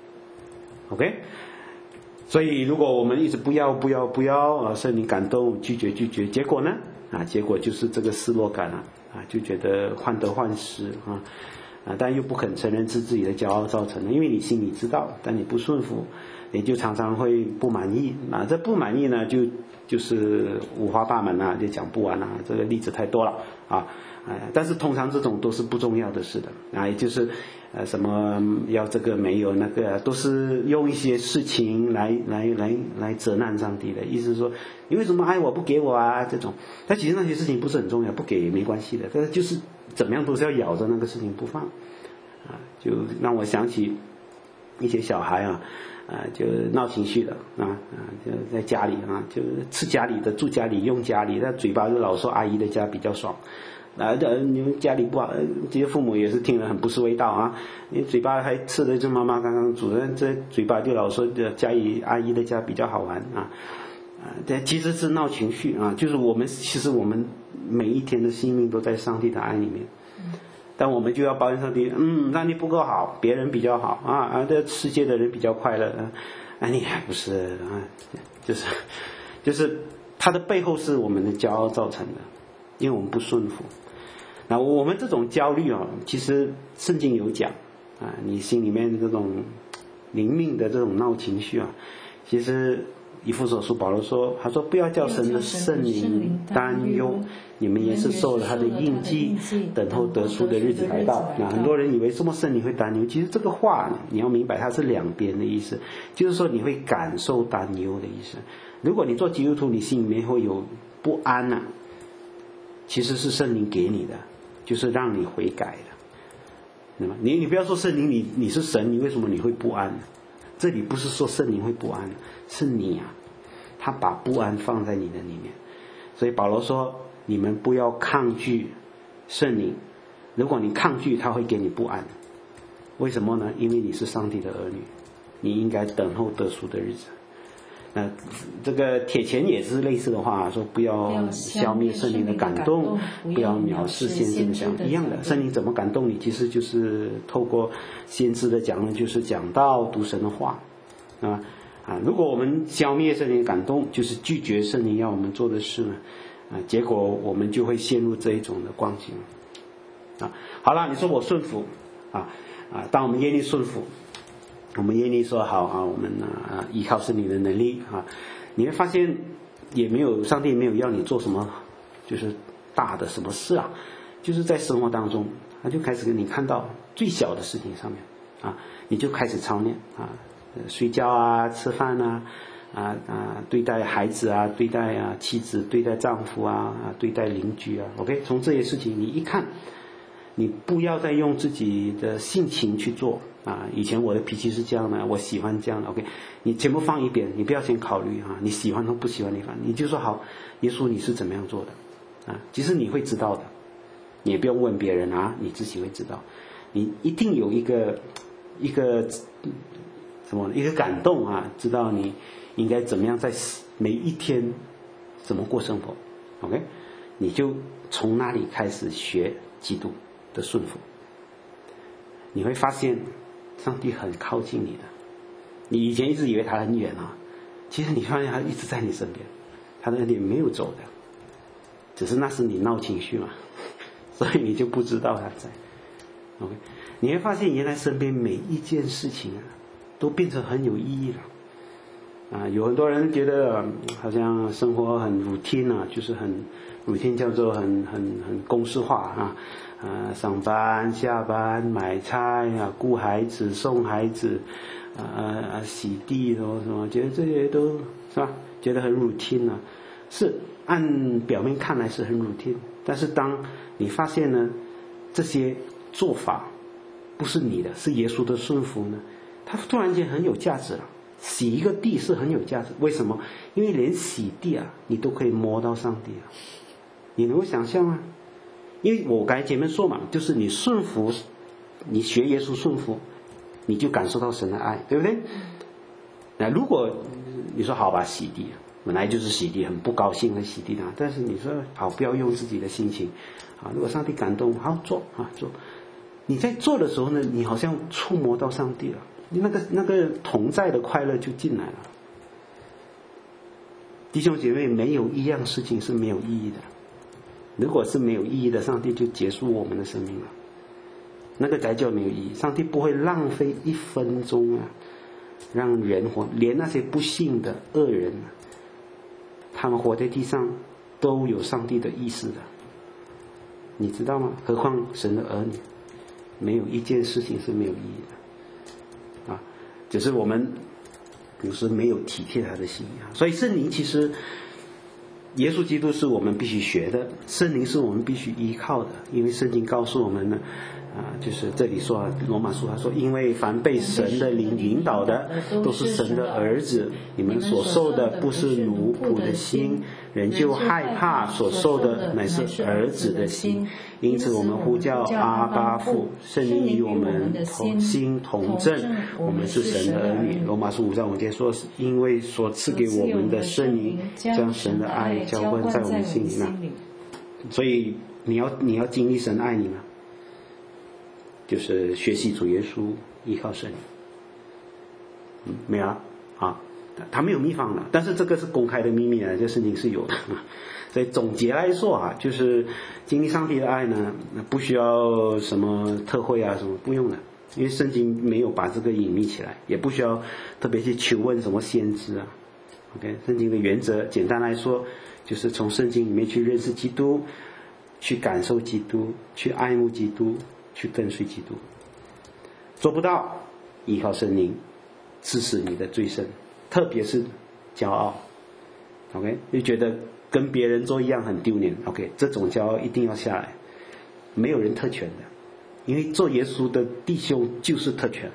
OK， 所以如果我们一直不要圣灵感动拒绝，结果呢结果就是这个失落感就觉得患得患失但又不肯承认是自己的骄傲造成的，因为你心里知道，但你不顺服， 你就常常会不满意啊。这不满意呢，就是五花八门啊，就讲不完啊，这个例子太多了啊。但是通常这种都是不重要的事的啊，也就是什么要这个没有那个，都是用一些事情来责难上帝的意思是说，你为什么爱我不给我啊这种。但其实那些事情不是很重要，不给也没关系的，但是就是怎么样都是要咬着那个事情不放啊，就让我想起一些小孩啊，就闹情绪的就在家里啊，就吃家里的，住家里，用家里，他嘴巴就老说阿姨的家比较爽。你们家里不好，这些父母也是听了很不是味道啊！你嘴巴还吃的就妈妈刚刚煮的，这嘴巴就老说家里阿姨的家比较好玩啊！这其实是闹情绪啊！就是其实我们每一天的性命都在上帝的爱里面，但我们就要抱怨上帝，上帝不够好，别人比较好啊！这世界的人比较快乐你还不是啊？就是他的背后是我们的骄傲造成的，因为我们不顺服。那我们这种焦虑其实圣经有讲你心里面这种灵命的这种闹情绪其实以弗所书保罗说，他说不要叫神的圣灵担忧，你们也是受了他的印记，等候得赎的日子来到。那很多人以为什么圣灵会担忧，其实这个话你要明白它是两边的意思，就是说你会感受担忧的意思。如果你做基督徒，你心里面会有不安其实是圣灵给你的，就是让你悔改的。那么你不要说圣灵，你是神，你为什么你会不安？这里不是说圣灵会不安，是你他把不安放在你的里面。所以保罗说，你们不要抗拒圣灵，如果你抗拒，他会给你不安。为什么呢？因为你是上帝的儿女，你应该等候得赎的日子。这个铁钱也是类似的话，说不要消灭圣灵的感动，不要藐视先知的讲一样的。圣灵怎么感动你？其实就是透过先知的讲论，就是讲道读神的话如果我们消灭圣灵的感动，就是拒绝圣灵要我们做的事结果我们就会陷入这一种的光景好了，你说我顺服当我们愿意顺服，我们愿意说好我们依靠圣灵的能力你会发现上帝没有要你做什么就是大的什么事就是在生活当中他就开始给你看到最小的事情上面你就开始操练睡觉吃饭对待孩子对待妻子，对待丈夫对待邻居OK， 从这些事情你一看，你不要再用自己的性情去做以前我的脾气是这样的，我喜欢这样的 OK， 你全部放一边，你不要先考虑你喜欢和不喜欢你就说好，耶稣你是怎么样做的其实你会知道的，你也不用问别人你自己会知道，你一定有一个感动知道你应该怎么样在每一天怎么过生活 OK， 你就从那里开始学基督的顺服，你会发现上帝很靠近你的，你以前一直以为他很远其实你发现他一直在你身边，他的恩典没有走的，只是那是你闹情绪嘛，所以你就不知道他在 OK， 你会发现原来身边每一件事情都变成很有意义了有很多人觉得好像生活很 routine 就是很 routine， 叫做很公式化上班下班买菜顾孩子送孩子洗地什么，觉得这些都是吧，觉得很 routine 是按表面看来是很 routine， 但是当你发现呢这些做法不是你的，是耶稣的顺服呢，它突然间很有价值了。洗一个地是很有价值，为什么？因为连洗地你都可以摸到上帝你能够想象吗？因为我刚才前面说嘛，就是你顺服，你学耶稣顺服，你就感受到神的爱，对不对？那如果你说好吧，洗地本来就是洗地，很不高兴的洗地但是你说好，不要用自己的心情如果上帝感动，好做做。你在做的时候呢，你好像触摸到上帝了，那个同在的快乐就进来了。弟兄姐妹，没有一样事情是没有意义的，如果是没有意义的，上帝就结束我们的生命了，那个才叫没有意义。上帝不会浪费1分钟让人活，连那些不信的恶人，他们活在地上都有上帝的意思的，你知道吗？何况神的儿女，没有一件事情是没有意义的啊！只是我们有时没有体贴他的心啊。所以圣灵其实，耶稣基督是我们必须学的，圣灵是我们必须依靠的，因为圣经告诉我们呢。就是这里说罗马书他说，因为凡被神的灵引导的都是神的儿子，你们所受的不是奴仆的心，人就害怕，所受的乃是儿子的心。因此我们呼叫阿爸父，圣灵与我们同心同证，我们是神的儿女。罗马书5章5节说，因为所赐给我们的圣灵将神的爱浇灌在我们心里。所以你要经历神爱你吗？就是学习主耶稣，依靠圣灵。没有啊，他没有秘方的，但是这个是公开的秘密啊，这圣经是有的。所以总结来说啊，就是经历上帝的爱呢，不需要什么特会啊，什么不用的，因为圣经没有把这个隐秘起来，也不需要特别去求问什么先知啊。OK， 圣经的原则简单来说，就是从圣经里面去认识基督，去感受基督，去爱慕基督，去跟随基督。做不到，依靠圣灵致死你的罪身，特别是骄傲。 OK， 就觉得跟别人做一样很丢脸。 OK， 这种骄傲一定要下来，没有人特权的，因为做耶稣的弟兄就是特权，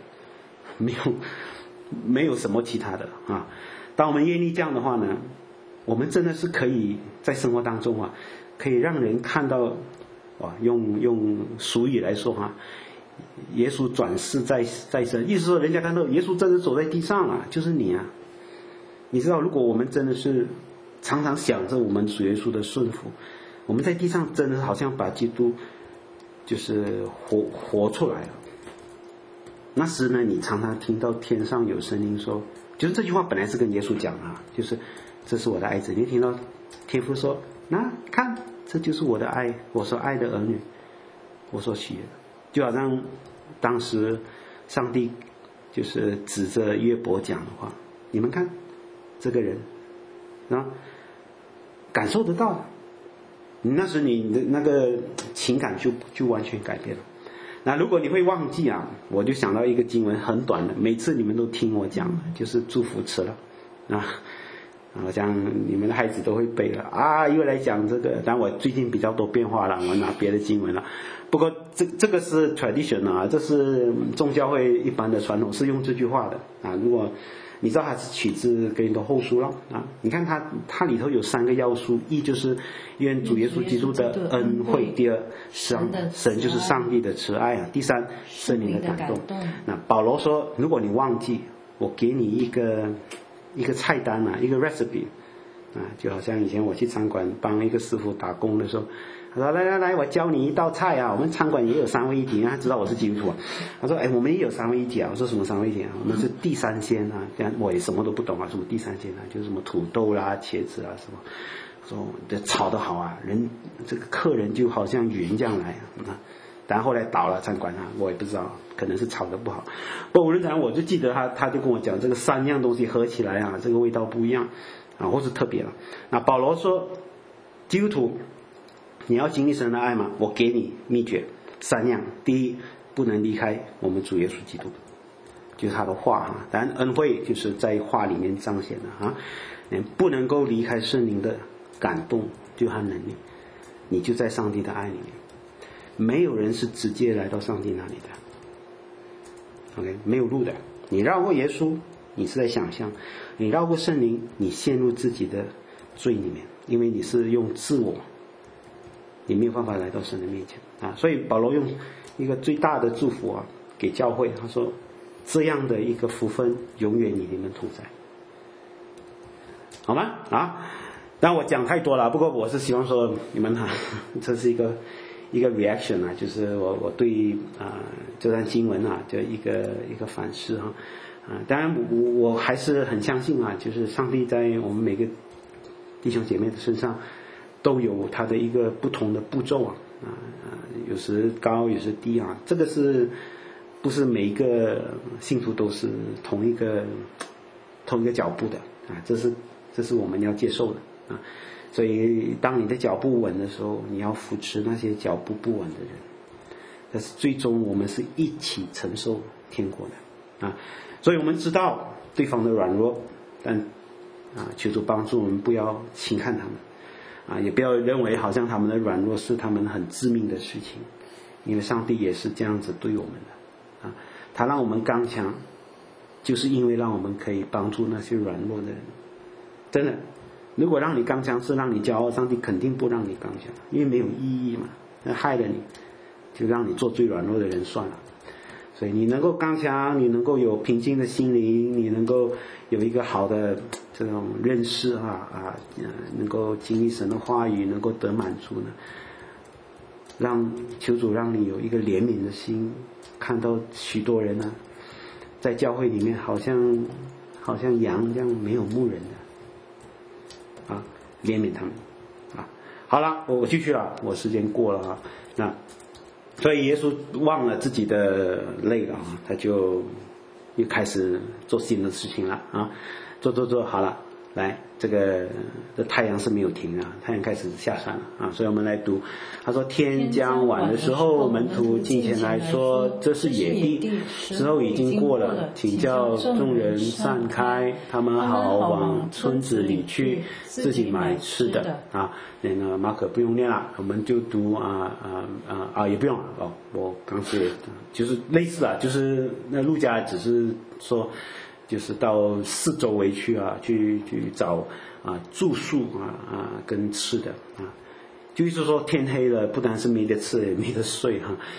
没有什么其他的啊。当我们愿意这样的话呢，我们真的是可以在生活当中啊，可以让人看到用俗语来说哈，耶稣转世在身，意思说人家看到耶稣真的走在地上啊，就是你啊。你知道，如果我们真的是常常想着我们主耶稣的顺服，我们在地上真的好像把基督就是活出来了。那时呢，你常常听到天上有声音说，就是这句话本来是跟耶稣讲啊，就是这是我的爱子。你听到天父说，那看这就是我的爱，我所爱的儿女，我所喜悦的。就好像当时上帝就是指着约伯讲的话，你们看这个人啊，感受得到的，那时你的那个情感就完全改变了。那如果你会忘记啊，我就想到一个经文很短的，每次你们都听我讲，就是祝福吃了啊。我讲你们的孩子都会背了啊，又来讲这个。但我最近比较多变化了，我拿别的经文了。不过这个是 tradition 啊，这是宗教会一般的传统，是用这句话的啊。如果你知道它是取自哥林多后书了啊，你看它里头有3个要素，一就是愿主耶稣基督的恩惠，第二神就是上帝的慈爱啊，第三圣灵的感动。那保罗说，如果你忘记，我给你一个菜单啊，一个 recipe 啊，就好像以前我去餐馆帮一个师傅打工的时候，他说来，我教你一道菜啊，我们餐馆也有3位一体，他知道我是基督徒啊。他说我们也有3位一体啊。我说什么3位一体啊？我们是地三鲜啊。这样我也什么都不懂啊，什么地三鲜啊，就是什么土豆啦、茄子啊什么。说这炒得好啊，这个客人就好像云这样来啊。但后来倒了餐馆啊，我也不知道，可能是炒得不好。不过无论怎样，我就记得他就跟我讲，这个3样东西合起来啊，这个味道不一样啊，或是特别了。那保罗说，基督徒你要经历神的爱吗？我给你秘诀3样。第一，不能离开我们主耶稣基督，就是他的话啊。当然恩惠就是在话里面彰显的啊。不能够离开圣灵的感动，就他能力，你就在上帝的爱里面。没有人是直接来到上帝那里的 OK， 没有路的。你绕过耶稣，你是在想象；你绕过圣灵，你陷入自己的罪里面，因为你是用自我，你没有办法来到神的面前啊。所以保罗用一个最大的祝福啊给教会，他说这样的一个福分永远与你们同在，好吗？啊，但我讲太多了，不过我是希望说你们这是一个 reaction 啊，就是我对这段经文啊，就一个反思哈当然我还是很相信啊，就是上帝在我们每个弟兄姐妹的身上都有他的一个不同的步骤啊有时高有时低啊，这个是不是每一个信徒都是同一个脚步的啊，这是我们要接受的啊。所以当你的脚步稳的时候，你要扶持那些脚步不稳的人。但是最终我们是一起承受天国的啊。所以我们知道对方的软弱，但求主帮助我们不要轻看他们啊，也不要认为好像他们的软弱是他们很致命的事情，因为上帝也是这样子对我们的啊。他让我们刚强，就是因为让我们可以帮助那些软弱的人。真的，如果让你刚强是让你骄傲，上帝肯定不让你刚强，因为没有意义嘛，那害了你，就让你做最软弱的人算了。所以你能够刚强，你能够有平静的心灵，你能够有一个好的这种认识能够经历神的话语，能够得满足呢，让求主让你有一个怜悯的心，看到许多人呢，在教会里面好像羊一样没有牧人的啊，怜悯他们啊。好了，我继续了，我时间过了啊。那所以耶稣忘了自己的累了啊，他就又开始做新的事情了啊，做好了，来这太阳是没有停的，太阳开始下山了啊。所以我们来读，他说天将晚的时候，门徒近前来说，这是野地，时候已经过了，请叫众人散开，他们好往村子里去，自己买吃的啊。那个马可不用念了，我们就读也不用了哦。我刚才就是类似啊，就是那路加只是说，就是到四周围去去找住宿跟吃的啊，就是说天黑了，不但是没得吃也没得睡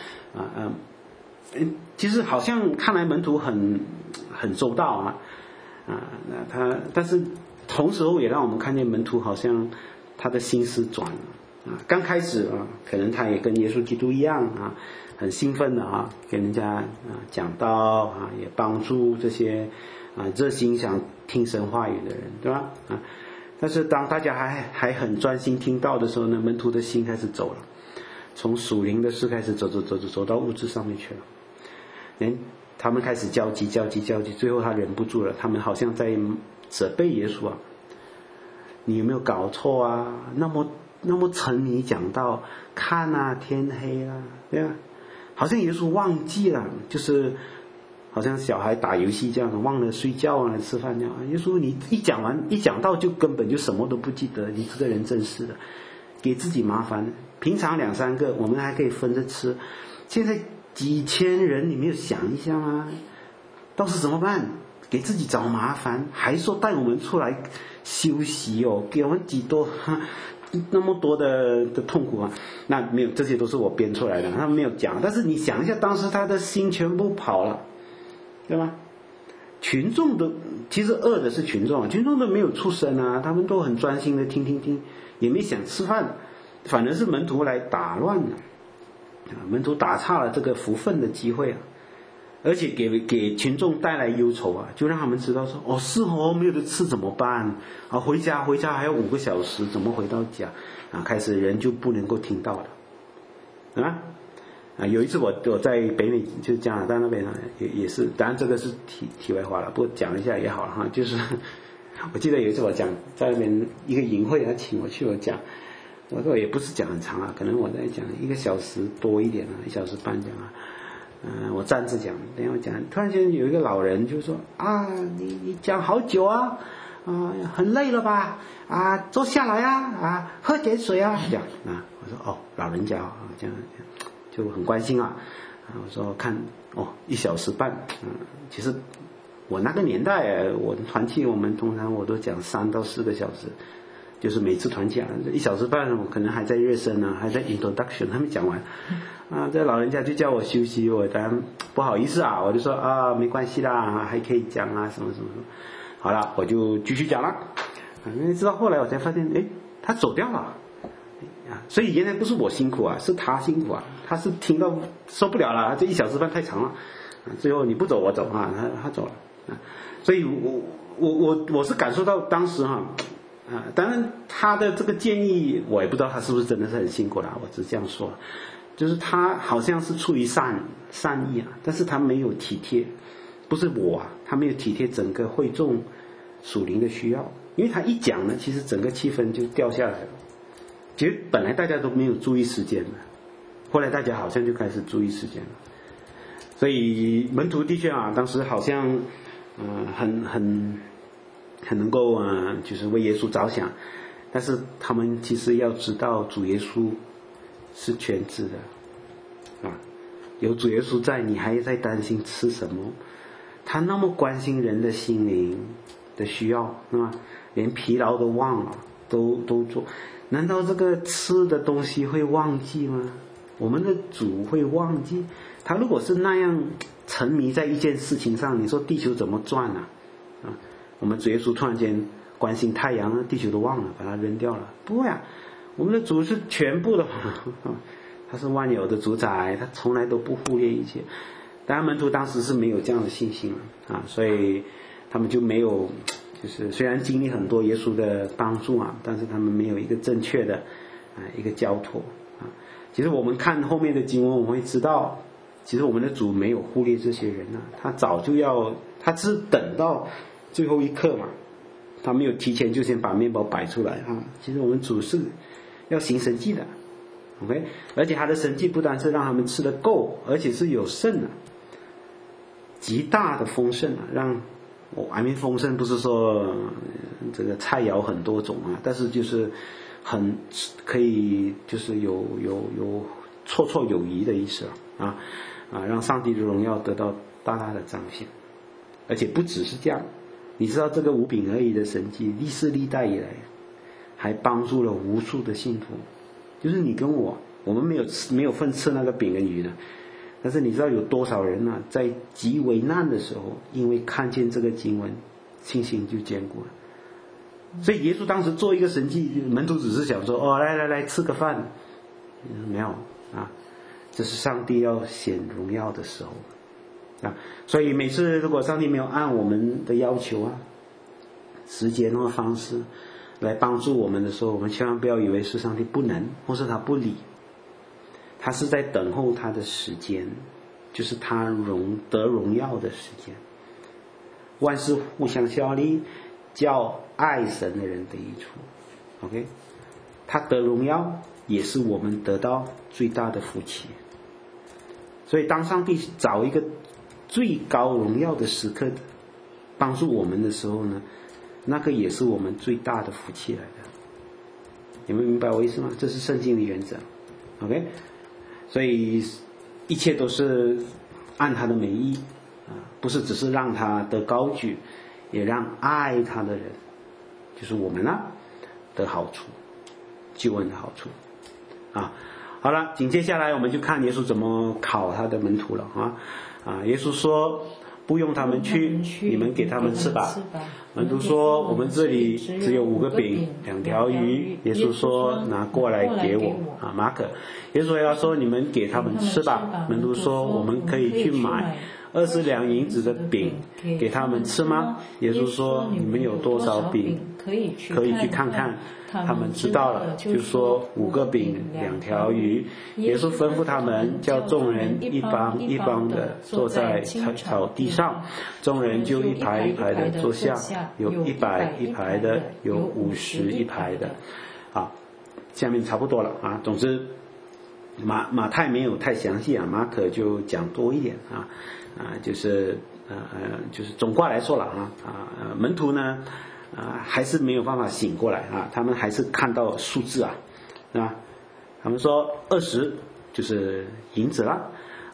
其实好像看来门徒很周到但是同时候也让我们看见门徒好像他的心思转了刚开始可能他也跟耶稣基督一样很兴奋的跟人家讲道也帮助这些热心想听神话语的人，对吧但是当大家还很专心听道的时候呢，门徒的心开始走了，从属灵的事开始走到物质上面去了。他们开始焦急，最后他忍不住了，他们好像在责备耶稣你有没有搞错那么沉迷讲道，看天黑了，对吧？好像耶稣忘记了，就是好像小孩打游戏这样，忘了睡觉吃饭这样。耶稣你一讲到就根本就什么都不记得，你这个人真是的，给自己麻烦。平常2-3个我们还可以分着吃，现在几千人，你没有想一下吗？到时怎么办？给自己找麻烦，还说带我们出来休息给我们那么多的痛苦那没有，这些都是我编出来的，他们没有讲。但是你想一下，当时他的心全部跑了，对吧？群众都其实恶的是群众都没有出声他们都很专心的听，也没想吃饭，反而是门徒来打乱了门徒打岔了这个福分的机会而且给群众带来忧愁就让他们知道说是没有的吃怎么办回家还要5个小时，怎么回到家开始人就不能够听到了有一次我在北美，就加拿大那边也是，当然这个是题外话了，不过讲一下也好了就是我记得有一次我讲在那边一个营会，他请我去，我讲，我说也不是讲很长可能我在讲1个小时多一点1小时半讲我站着讲，等我讲，突然间有一个老人就说你讲好久很累了吧坐下来喝点水这样我说老人家这样就很关心我说看1小时半其实我那个年代我的团契我们通常我都讲3到4个小时，就是每次团契1小时半我可能还在热身还在 introduction 还没讲完这老人家就叫我休息，我当然不好意思我就说没关系啦还可以讲什么好了，我就继续讲了直到后来我才发现他走掉了所以原来不是我辛苦是他辛苦他是听到受不了了，这1小时半太长了最后你不走我走他走了所以我是感受到当时当然他的这个建议我也不知道他是不是真的是很辛苦我只是这样说就是他好像是出于善意啊，但是他没有体贴，不是我啊，他没有体贴整个会众属灵的需要，因为他一讲呢，其实整个气氛就掉下来了。其实本来大家都没有注意时间的，后来大家好像就开始注意时间了。所以门徒的确啊，当时好像很能够就是为耶稣着想，但是他们其实要知道主耶稣是全知的啊，有主耶稣在，你还在担心吃什么？他那么关心人的心灵的需要，是吧？连疲劳都忘了，都做。难道这个吃的东西会忘记吗？我们的主会忘记？他如果是那样沉迷在一件事情上，你说地球怎么转啊？我们主耶稣突然间关心太阳，地球都忘了，把它扔掉了。不会啊，我们的主是全部的，他是万有的主宰，他从来都不忽略一切。当然门徒当时是没有这样的信心啊，所以他们就没有，就是虽然经历很多耶稣的帮助啊，但是他们没有一个正确的一个交托啊。其实我们看后面的经文，我们会知道，其实我们的主没有忽略这些人啊，他早就要，他只是等到最后一刻嘛，他没有提前就先把面包摆出来啊。其实我们主是要行神迹的 ，OK， 而且他的神迹不单是让他们吃得够，而且是有剩的，极大的丰盛啊，让丰盛不是说这个菜肴很多种啊，但是就是很可以，就是有绰绰有余的意思啊，让上帝的荣耀得到大大的彰显。而且不只是这样，你知道这个5饼而已的神迹，历世历代以来还帮助了无数的信徒，就是你跟我们没有份吃那个饼跟鱼的，但是你知道有多少人呢，在极为难的时候，因为看见这个经文，信心就坚固了。所以耶稣当时做一个神迹，门徒只是想说，来吃个饭，没有啊，这是上帝要显荣耀的时候啊。所以每次如果上帝没有按我们的要求啊，时间或方式来帮助我们的时候，我们千万不要以为是上帝不能，或是他不理，他是在等候他的时间，就是他得荣耀的时间。万事互相效力，叫爱神的人得益处。 OK， 他得荣耀也是我们得到最大的福气。所以当上帝找一个最高荣耀的时刻帮助我们的时候呢，那个也是我们最大的福气来的。你们明白我意思吗？这是圣经的原则。 OK， 所以一切都是按他的美意不是只是让他得高举，也让爱他的人，就是我们得好处，救恩的好处好了，紧接下来我们就看耶稣怎么考他的门徒了耶稣说不用他们去，你们给他们吃吧。门徒说我们这里只有5个饼2条鱼。耶稣说拿过来给我马可。耶稣回答说你们给他们吃吧。门徒说我们可以去买20两银子的饼给他们吃吗？耶稣说你们有多少饼可以去看看。他们知道了，就说5个饼2条鱼。耶稣吩咐他们叫众人一帮一帮的坐在草地上，众人就一排一排的坐下，有100一排的，有50一排的下面差不多了总之马太没有太详细马可就讲多一点就是总括来说了门徒呢还是没有办法醒过来他们还是看到数字他们说20就是银子了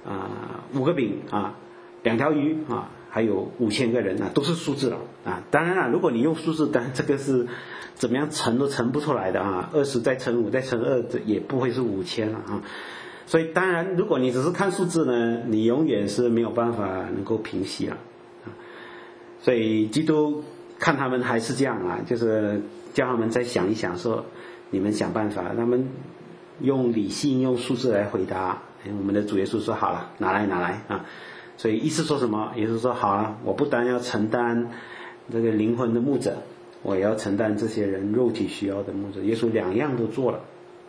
5个饼2条鱼还有5000个人都是数字了当然了，如果你用数字，当然这个是怎么样乘都乘不出来的20再乘5再乘2，这也不会是5000了所以当然如果你只是看数字呢，你永远是没有办法能够平息了所以基督看他们还是这样就是叫他们再想一想，说你们想办法。他们用理性用数字来回答我们的主耶稣说好了，拿来所以意思说什么？耶稣说好了，我不单要承担这个灵魂的牧者，我也要承担这些人肉体需要的牧者。耶稣2样都做了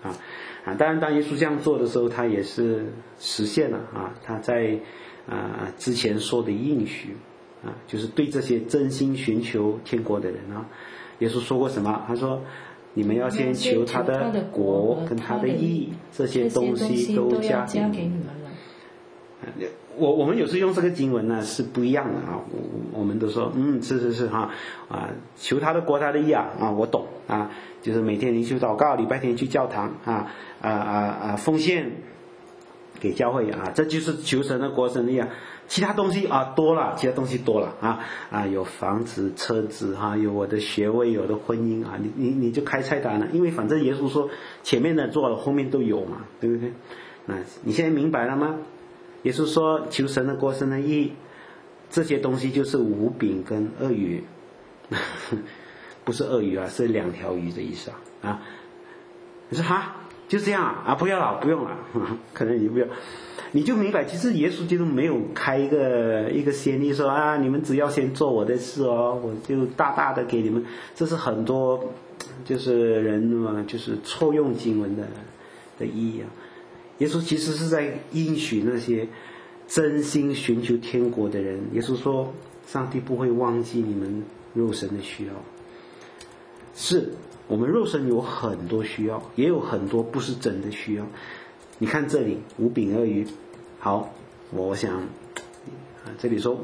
当然当耶稣这样做的时候，他也是实现了他在之前说的应许就是对这些真心寻求天国的人耶稣说过什么？他说你们要先求他的国跟他的义，这些东西都加给你们了。我们有时用这个经文呢是不一样的我们都说是求他的国他的义我懂就是每天灵修祷告，礼拜天去教堂奉献给教会这就是求神的国神的义其他东西多了，其他东西多了有房子车子有我的学位，有的婚姻你就开菜单了，因为反正耶稣说前面的做了后面都有嘛，对不对？你现在明白了吗？耶稣说求神的国神的义，这些东西就是五饼跟2鱼不是2鱼是2条鱼的意思你说就这样不要了，不用了可能你不要，你就明白其实耶稣基督没有开一个先例说你们只要先做我的事我就大大的给你们，这是很多就是人就是错用经文的意义耶稣其实是在应许那些真心寻求天国的人。耶稣说上帝不会忘记你们肉身的需要，是我们肉身有很多需要，也有很多不是真的需要。你看这里5饼2鱼，好，我想这里说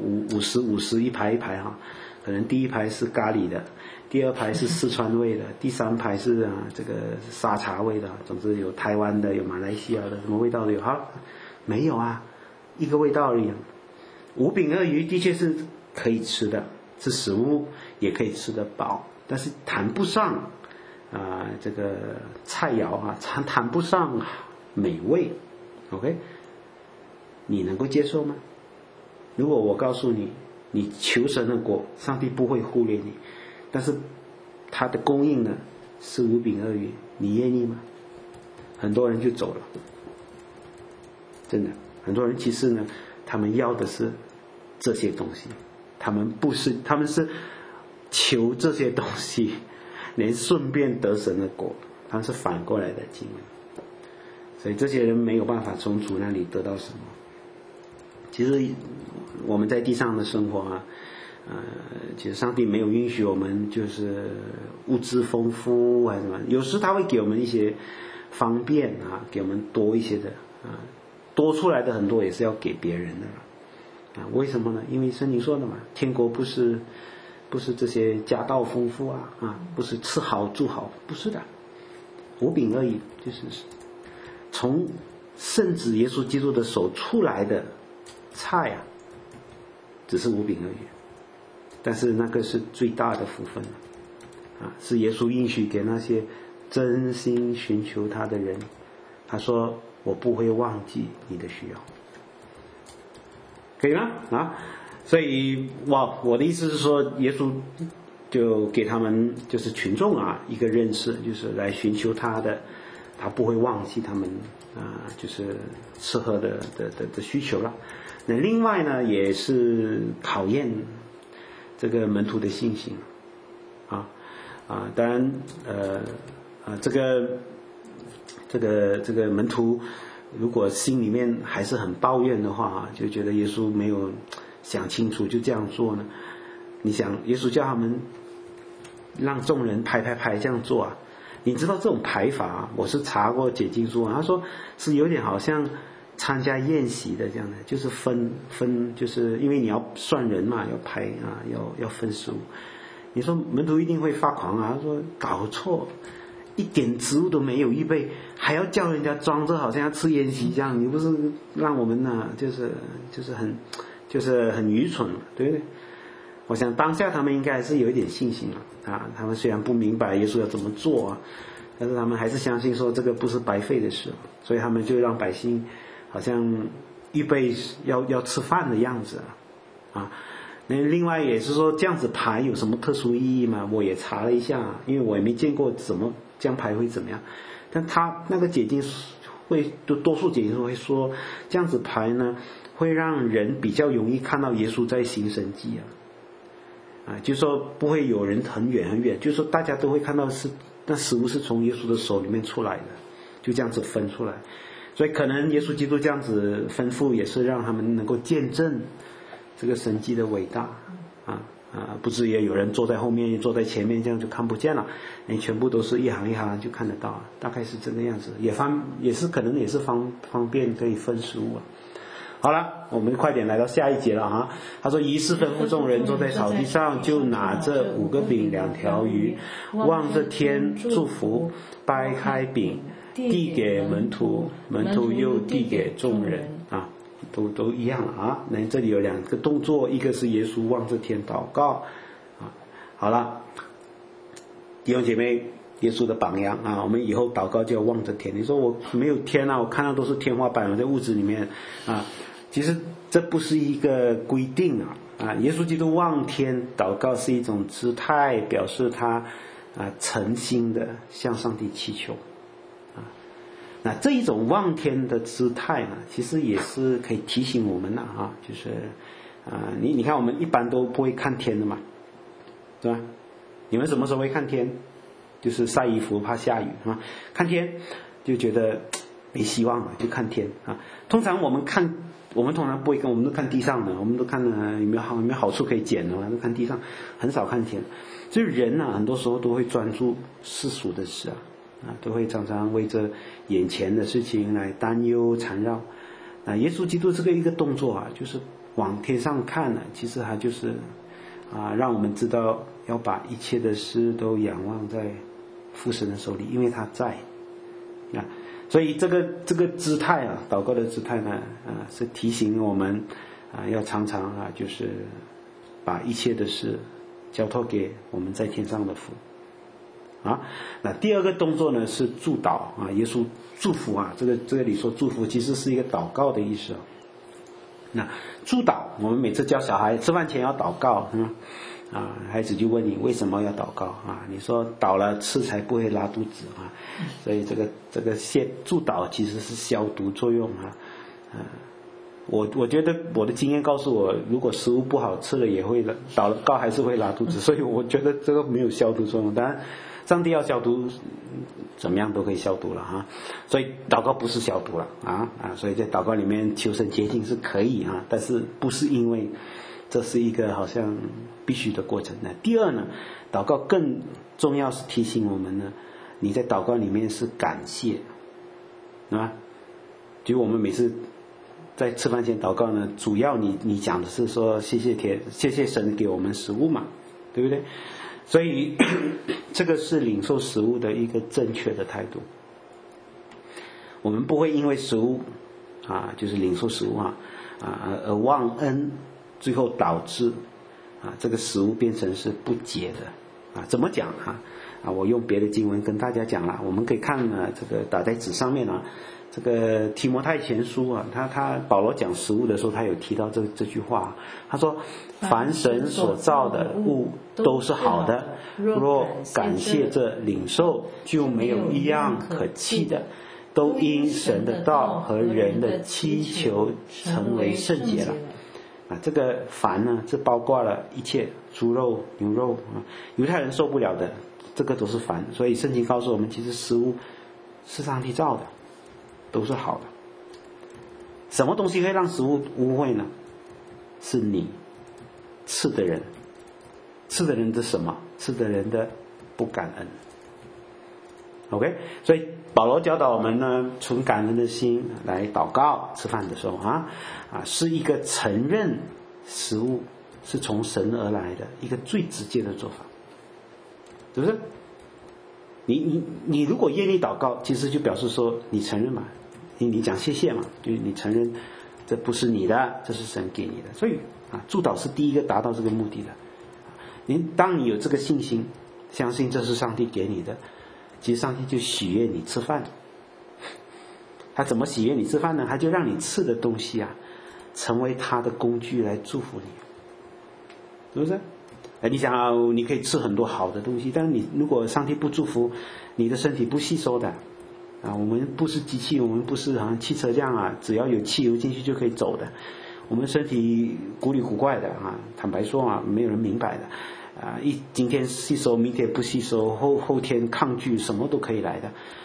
50一排一排可能第一排是咖喱的，第二排是四川味的，第三排是这个沙茶味的，总之有台湾的，有马来西亚的，什么味道都有。没有一个味道而已5饼2鱼的确是可以吃的，是食物，也可以吃得饱，但是谈不上这个菜肴谈不上美味。 OK， 你能够接受吗？如果我告诉你你求神的国，上帝不会忽略你，但是他的供应呢是5饼2鱼，你愿意吗？很多人就走了，真的很多人其实呢他们要的是这些东西，他们是求这些东西连顺便得神的国，他们是反过来的经文。所以这些人没有办法从主那里得到什么。其实我们在地上的生活其实上帝没有允许我们就是物质丰富还是什么，有时他会给我们一些方便给我们多一些的多出来的很多也是要给别人的为什么呢？因为圣经说的嘛，天国不是这些家道丰富不是吃好住好，不是的。5饼2鱼就是从圣子耶稣基督的手出来的菜只是5饼2鱼，但是那个是最大的福分是耶稣应许给那些真心寻求他的人。他说我不会忘记你的需要，可以吗？所以我的意思是说，耶稣就给他们就是群众一个认识，就是来寻求他的，他不会忘记他们就是吃喝的需求了。那另外呢也是考验这个门徒的信心当然这个门徒如果心里面还是很抱怨的话就觉得耶稣没有想清楚就这样做呢。你想耶稣叫他们让众人排这样做你知道这种排法我是查过解经书他说是有点好像参加宴席的这样的，就是分就是因为你要算人嘛，要排要分食物。你说门徒一定会发狂他说搞错，一点食物都没有预备，还要叫人家装着好像要吃宴席这样，你不是让我们就是很愚蠢，对不对？我想当下他们应该还是有一点信心他们虽然不明白耶稣要怎么做但是他们还是相信说这个不是白费的事，所以他们就让百姓好像预备要吃饭的样子那另外也是说这样子排有什么特殊意义吗？我也查了一下，因为我也没见过怎么这样排会怎么样，但他那个解经会多数解经会说这样子排呢会让人比较容易看到耶稣在行神迹就是说不会有人很远，就是说大家都会看到是那食物是从耶稣的手里面出来的就这样子分出来。所以可能耶稣基督这样子吩咐，也是让他们能够见证这个神迹的伟大不至于有人坐在后面坐在前面，这样就看不见了，你全部都是一行一行就看得到，大概是这个样子，也是可能也是方便可以分食物。好了，我们快点来到下一节了他说，于是吩咐众人坐在草地上，就拿着5个饼2条鱼，望着天祝福，掰开饼递给门徒，门徒又递给众人都一样了那这里有2个动作，一个是耶稣望着天祷告好了，弟兄姐妹，耶稣的榜样我们以后祷告就要望着天。你说我没有天我看到都是天花板，我在屋子里面其实这不是一个规定耶稣基督望天祷告是一种姿态，表示他诚心的向上帝祈求那这一种望天的姿态呢，其实也是可以提醒我们就是你看我们一般都不会看天的嘛，对吧？你们什么时候会看天？就是晒衣服怕下雨看天就觉得没希望了，就看天通常我们通常不会看，我们都看地上的，我们都看有没有好处可以捡的，都看地上，很少看天。所以人很多时候都会专注世俗的事都会常常为着眼前的事情来担忧缠绕耶稣基督这个一个动作就是往天上看其实他就是让我们知道要把一切的事都仰望在父神的手里，因为他在所以这个姿态祷告的姿态呢是提醒我们要常常就是把一切的事交托给我们在天上的父那第二个动作呢是祝祷耶稣祝福这个里说祝福其实是一个祷告的意思那祝祷我们每次教小孩吃饭前要祷告孩子就问你为什么要祷告你说祷了吃才不会拉肚子所以这个祝祷其实是消毒作用我觉得我的经验告诉我，如果食物不好吃了也会祷告还是会拉肚子，所以我觉得这个没有消毒作用。当然上帝要消毒怎么样都可以消毒了所以祷告不是消毒了所以在祷告里面求神洁净是可以但是不是因为这是一个好像必须的过程第二呢，祷告更重要是提醒我们呢，你在祷告里面是感谢就我们每次在吃饭前祷告呢，主要你讲的是说谢谢神给我们食物嘛，对不对？所以这个是领受食物的一个正确的态度。我们不会因为食物就是领受食物而忘恩，最后导致这个食物变成是不洁的怎么讲我用别的经文跟大家讲了，我们可以看这个打在纸上面这个提摩太前书他保罗讲食物的时候，他有提到这句话，他说凡神所造的物都是好的，若感谢这领受，就没有一样可弃的，都因神的道和人的祈求成为圣洁了这个凡呢，这包括了一切猪肉牛肉犹太人受不了的，这个都是凡。所以圣经告诉我们，其实食物是上帝造的，都是好的。什么东西会让食物污秽呢？是你吃的人的什么？吃的人的不感恩。 OK， 所以保罗教导我们呢，存感恩的心来祷告，吃饭的时候是一个承认食物是从神而来的一个最直接的做法，是不是？你如果愿意祷告，其实就表示说你承认嘛，你讲谢谢嘛，就是你承认这不是你的，这是神给你的。所以祝祷是第一个达到这个目的的。当你有这个信心，相信这是上帝给你的，其实上帝就喜悦你吃饭。他怎么喜悦你吃饭呢？他就让你吃的东西成为他的工具来祝福你，是不是？你想你可以吃很多好的东西，但是你如果上帝不祝福，你的身体不吸收的我们不是机器，我们不是好像汽车这样只要有汽油进去就可以走的，我们身体古里古怪的坦白说没有人明白的今天吸收明天不吸收，后天抗拒，什么都可以来的。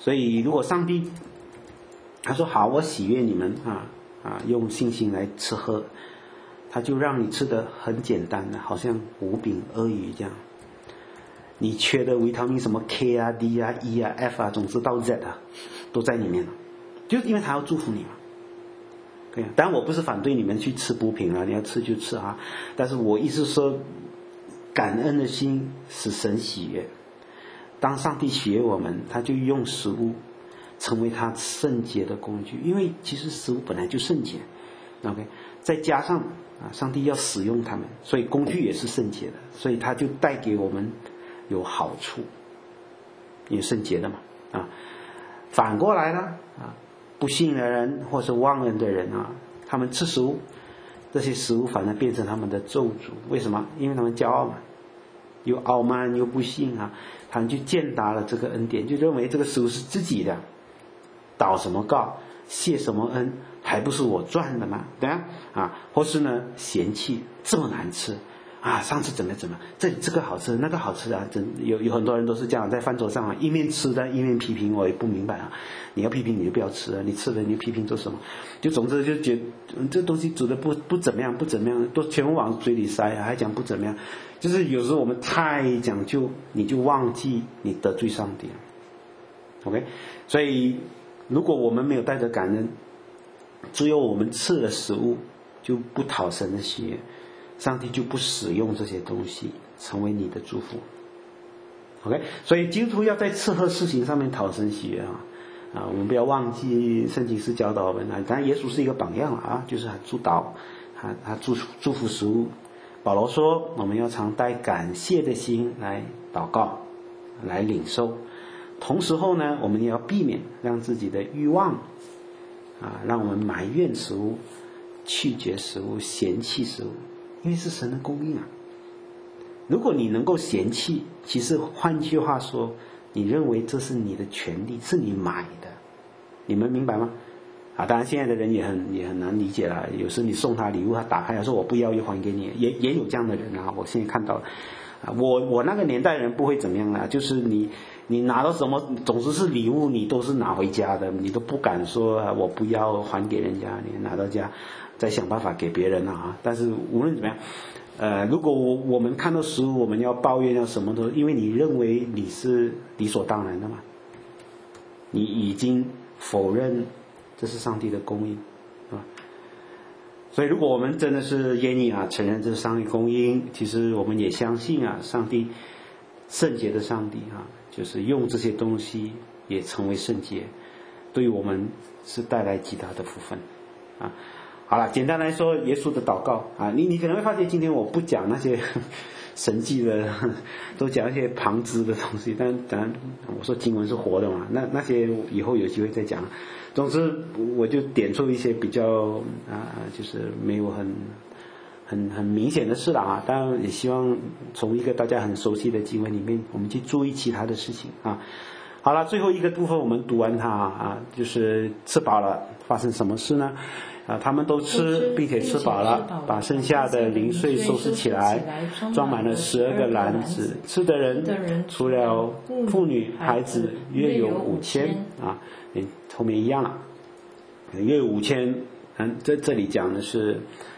所以如果上帝他说好，我喜悦你们用信心来吃喝，他就让你吃的很简单的，好像五饼二鱼这样。你缺的维他命什么 K 啊 D 啊 E 啊 F 啊，总之到 Z 啊，都在里面了，就是因为他要祝福你嘛。对啊，当然我不是反对你们去吃补品啊，你要吃就吃啊，但是我意思说，感恩的心使神喜悦。当上帝喜悦我们，他就用食物成为他圣洁的工具，因为其实食物本来就圣洁 ，OK， 再加上上帝要使用它们，所以工具也是圣洁的，所以他就带给我们有好处，因为圣洁的嘛反过来呢不信的人或是忘恩的人他们吃食物，这些食物反而变成他们的咒诅。为什么？因为他们骄傲嘛，又傲慢又不信他们就践踏了这个恩典，就认为这个食物是自己的，祷什么告，谢什么恩，还不是我赚的吗？对或是呢嫌弃这么难吃上次怎么这个好吃那个好吃有很多人都是这样，在饭桌上一面吃的一面批评，我也不明白你要批评你就不要吃你吃了你批评做什么？就总之就觉得这东西煮的不怎么样，都全部往嘴里塞还讲不怎么样。就是有时候我们太讲究，你就忘记你得罪上帝了。OK， 所以如果我们没有带着感恩，只有我们吃了食物就不讨神的喜悦，上帝就不使用这些东西成为你的祝福。OK， 所以基督徒要在吃喝事情上面讨神喜悦我们不要忘记圣经是教导我们当然耶稣是一个榜样就是他主导他祝福食物。保罗说我们要常带感谢的心来祷告，来领受。同时候呢，我们也要避免让自己的欲望让我们埋怨食物，拒绝食物，嫌弃食物，因为是神的供应如果你能够嫌弃，其实换句话说，你认为这是你的权利，是你买的，你们明白吗？当然现在的人也很难理解了，有时你送他礼物，他打开来说我不要又还给你，也有这样的人我现在看到了我那个年代人不会怎么样就是你拿到什么总之是礼物，你都是拿回家的，你都不敢说我不要还给人家，你拿到家再想办法给别人但是无论怎么样如果我们看到食物，我们要抱怨要什么都，因为你认为你是理所当然的嘛，你已经否认这是上帝的供应所以如果我们真的是愿意承认这是上帝供应，其实我们也相信上帝圣洁的上帝就是用这些东西也成为圣洁，对我们是带来极大的福分好了，简单来说，耶稣的祷告你可能会发现今天我不讲那些神迹的，都讲一些旁支的东西，但当然我说经文是活的嘛，那些以后有机会再讲。总之我就点出一些比较就是没有很明显的事了当然也希望从一个大家很熟悉的经文里面，我们去注意其他的事情好了，最后一个部分我们读完它就是吃饱了发生什么事呢？他们都吃并且吃饱了，把剩下的零碎收拾起来，装满了12个篮子。吃的人除了妇女孩子约有5000后面一样了，约有5000这里讲的是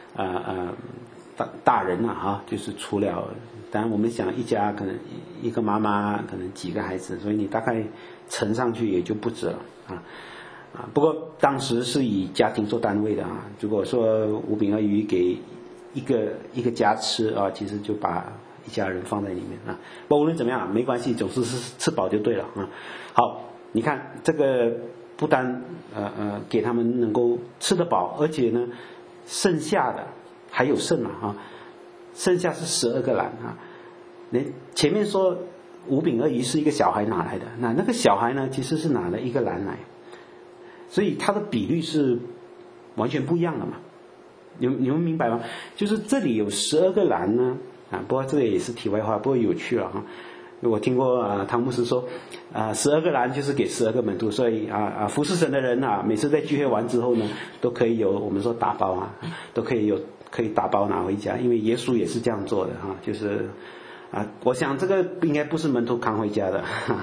大人就是除了，当然我们想一家可能一个妈妈可能几个孩子，所以你大概乘上去也就不止了不过当时是以家庭做单位的如果说5饼2鱼给一个家吃其实就把一家人放在里面不过无论怎么样没关系，总是吃饱就对了好，你看这个不但给他们能够吃得饱，而且呢剩下的还有剩剩下是12个篮前面说5饼2鱼是一个小孩拿来的，那个小孩呢其实是拿了一个篮来，所以它的比率是完全不一样的嘛，你们明白吗？就是这里有12个篮呢不过这个也是题外话，不过有趣了我听过汤牧师说12个篮就是给12个门徒，所以服侍神的人每次在聚会完之后呢都可以有我们说打包都可以打包拿回家，因为耶稣也是这样做的就是我想这个应该不是门徒扛回家的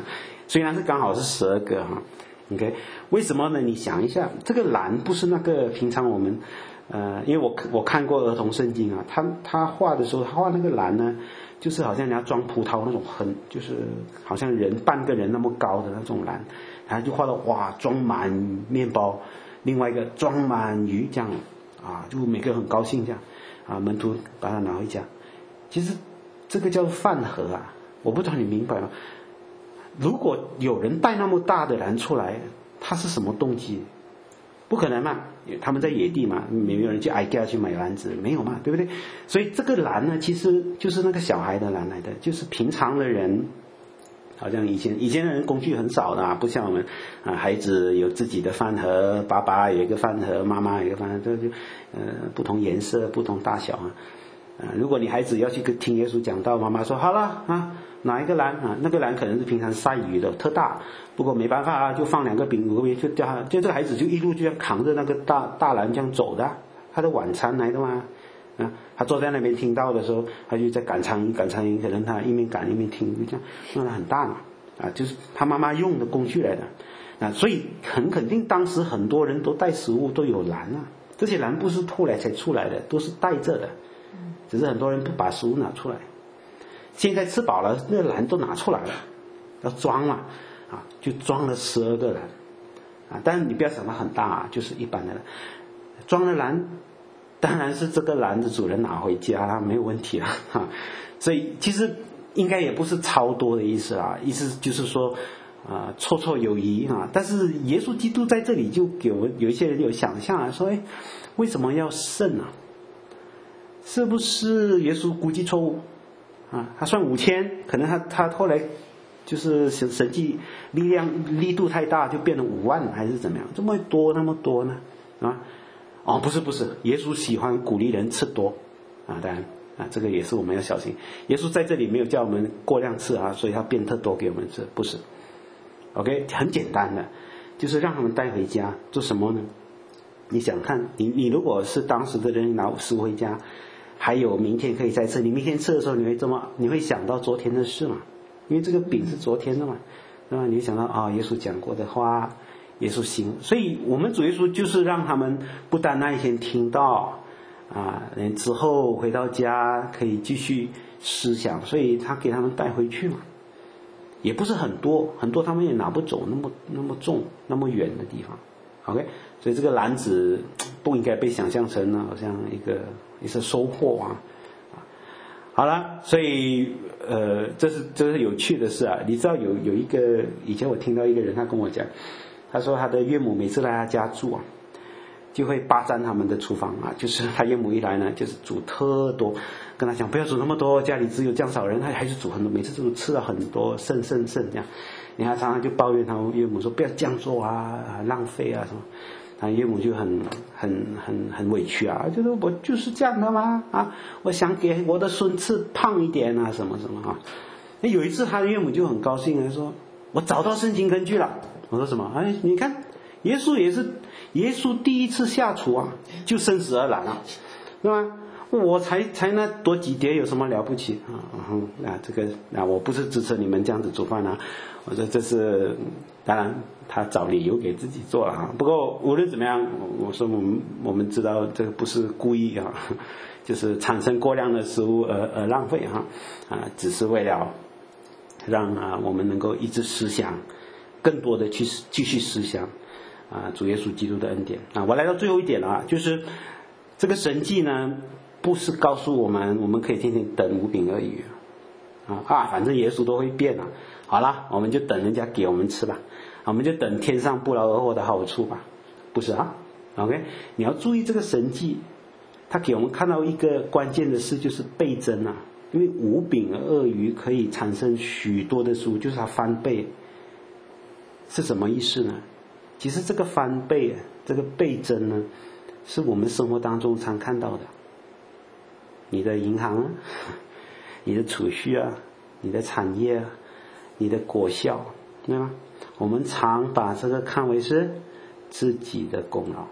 虽然是刚好是12个哈。OK， 为什么呢？你想一下，这个篮不是那个平常我们因为我看过儿童圣经啊，他画的时候，他画那个篮呢，就是好像人家装葡萄那种就是好像半个人那么高的那种篮，然后就画到哇装满面包，另外一个装满鱼这样啊，就每个很高兴这样啊，门徒把它拿回家。其实这个叫饭盒啊，我不知道你明白吗？如果有人带那么大的篮出来，他是什么动机？不可能嘛，他们在野地嘛，没有人去 IKEA 去买篮子，没有嘛，对不对？所以这个篮呢，其实就是那个小孩的篮来的，就是平常的人，好像以前的人工具很少的啊，不像我们啊，孩子有自己的饭盒，爸爸有一个饭盒，妈妈有一个饭盒，这就不同颜色、不同大小啊。如果你孩子要去听耶稣讲道，妈妈说好了啊，拿一个篮啊，那个篮可能是平常晒鱼的，特大，不过没办法啊，就放2个饼5个饼，就叫他，就这个孩子就一路就要扛着那个大篮这样走的，他的晚餐来的嘛。他坐在那边听到的时候，他就在赶苍蝇，可能他一面赶一面听，就这样，那很大嘛，就是他妈妈用的工具来的，所以很肯定当时很多人都带食物都有篮啊，这些篮不是后来才出来的，都是带着的。只是很多人不把食物拿出来，现在吃饱了，那篮都拿出来了，要装嘛，就装了12个篮，但是你不要想到很大啊，就是一般的篮，装了篮，当然是这个篮的主人拿回家没有问题啊，所以其实应该也不是超多的意思啊，意思就是说绰绰有余啊，但是耶稣基督在这里就给我有一些人有想象啊，说为什么要剩啊？是不是耶稣估计错误他算5000，可能他后来就是神迹力度太大，就变成5万还是怎么样？这么多那么多呢？不是，耶稣喜欢鼓励人吃多当然这个也是我们要小心。耶稣在这里没有叫我们过量吃所以他变特多给我们吃，不是。OK， 很简单的，就是让他们带回家做什么呢？你想看，你如果是当时的人拿食物回家，还有明天可以再吃，你明天吃的时候你会想到昨天的事嘛？因为这个饼是昨天的嘛，对吧？你会想到耶稣讲过的话，耶稣行，所以我们主耶稣就是让他们不但那一天听到连之后回到家可以继续思想，所以他给他们带回去嘛，也不是很多他们也拿不走那么重那么远的地方。OK， 所以这个篮子不应该被想象成好像一次收获好了，所以这是有趣的事你知道有一个以前我听到一个人他跟我讲，他说他的岳母每次来他家住就会霸占他们的厨房就是他岳母一来呢，就是煮特多，跟他讲不要煮那么多，家里只有这样少人，他还是煮很多，每次都吃了很多剩这样。你看常常就抱怨他岳母说不要这样做浪费什么，他岳母就很委屈就是我就是这样的嘛我想给我的孙吃胖一点什么什么有一次他的岳母就很高兴说我找到圣经根据了。我说什么你看耶稣第一次下厨就生12篮对吧？我才那多几碟有什么了不起这个我不是支持你们这样子煮饭我说这是当然他找理由给自己做了不过无论怎么样，我说我们知道这个不是故意就是产生过量的食物而浪费只是为了让我们能够一直思想，更多的去继续思想主耶稣基督的恩典我来到最后一点就是这个神迹呢，不是告诉我们可以天天等5饼2鱼反正耶稣都会变好了，我们就等人家给我们吃吧我们就等天上不劳而获的好处吧，不是OK， 你要注意这个神迹，他给我们看到一个关键的事，就是倍增因为5饼2鱼可以产生许多的食物，就是它翻倍。是什么意思呢？其实这个翻倍这个倍增呢，是我们生活当中常看到的，你的银行你的储蓄你的产业你的果效，对吗？我们常把这个看为是自己的功劳。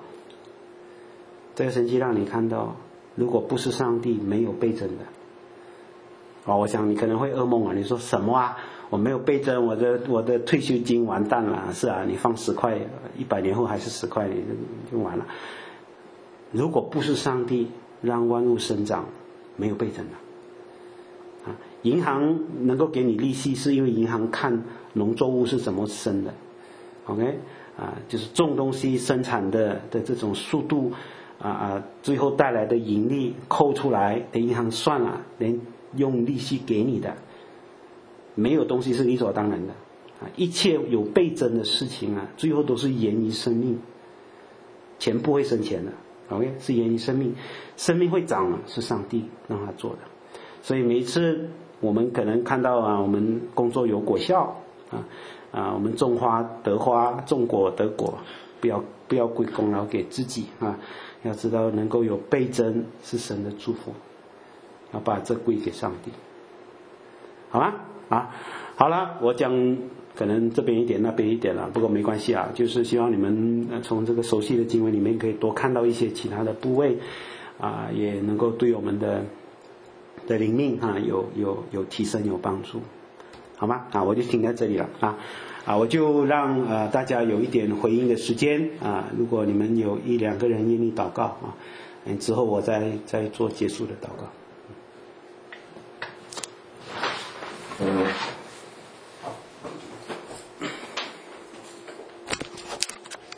这个神迹让你看到，如果不是上帝，没有倍增的。 我想你可能会噩梦啊，你说什么啊？我没有倍增，我的退休金完蛋了。是啊，你放10块，100年后还是10块，你就完了。如果不是上帝让万物生长，没有倍增的。银行能够给你利息，是因为银行看农作物是怎么生的 ，OK， 就是种东西生产的这种速度，最后带来的盈利扣出来，等银行算了，连用利息给你的，没有东西是理所当然的，一切有倍增的事情最后都是源于生命，钱不会生钱的 ，OK， 是源于生命，生命会长是上帝让他做的，所以每一次我们可能看到我们工作有果效我们种花得花，种果得果，不要归功劳给自己要知道能够有倍增是神的祝福，要把这归给上帝，好吗？好了，我讲可能这边一点那边一点了，不过没关系就是希望你们从这个熟悉的经文里面可以多看到一些其他的部位也能够对我们的灵命有提升有帮助，好吗？我就停在这里了我就让大家有一点回应的时间如果你们有1-2个人愿意祷告之后我再做结束的祷告。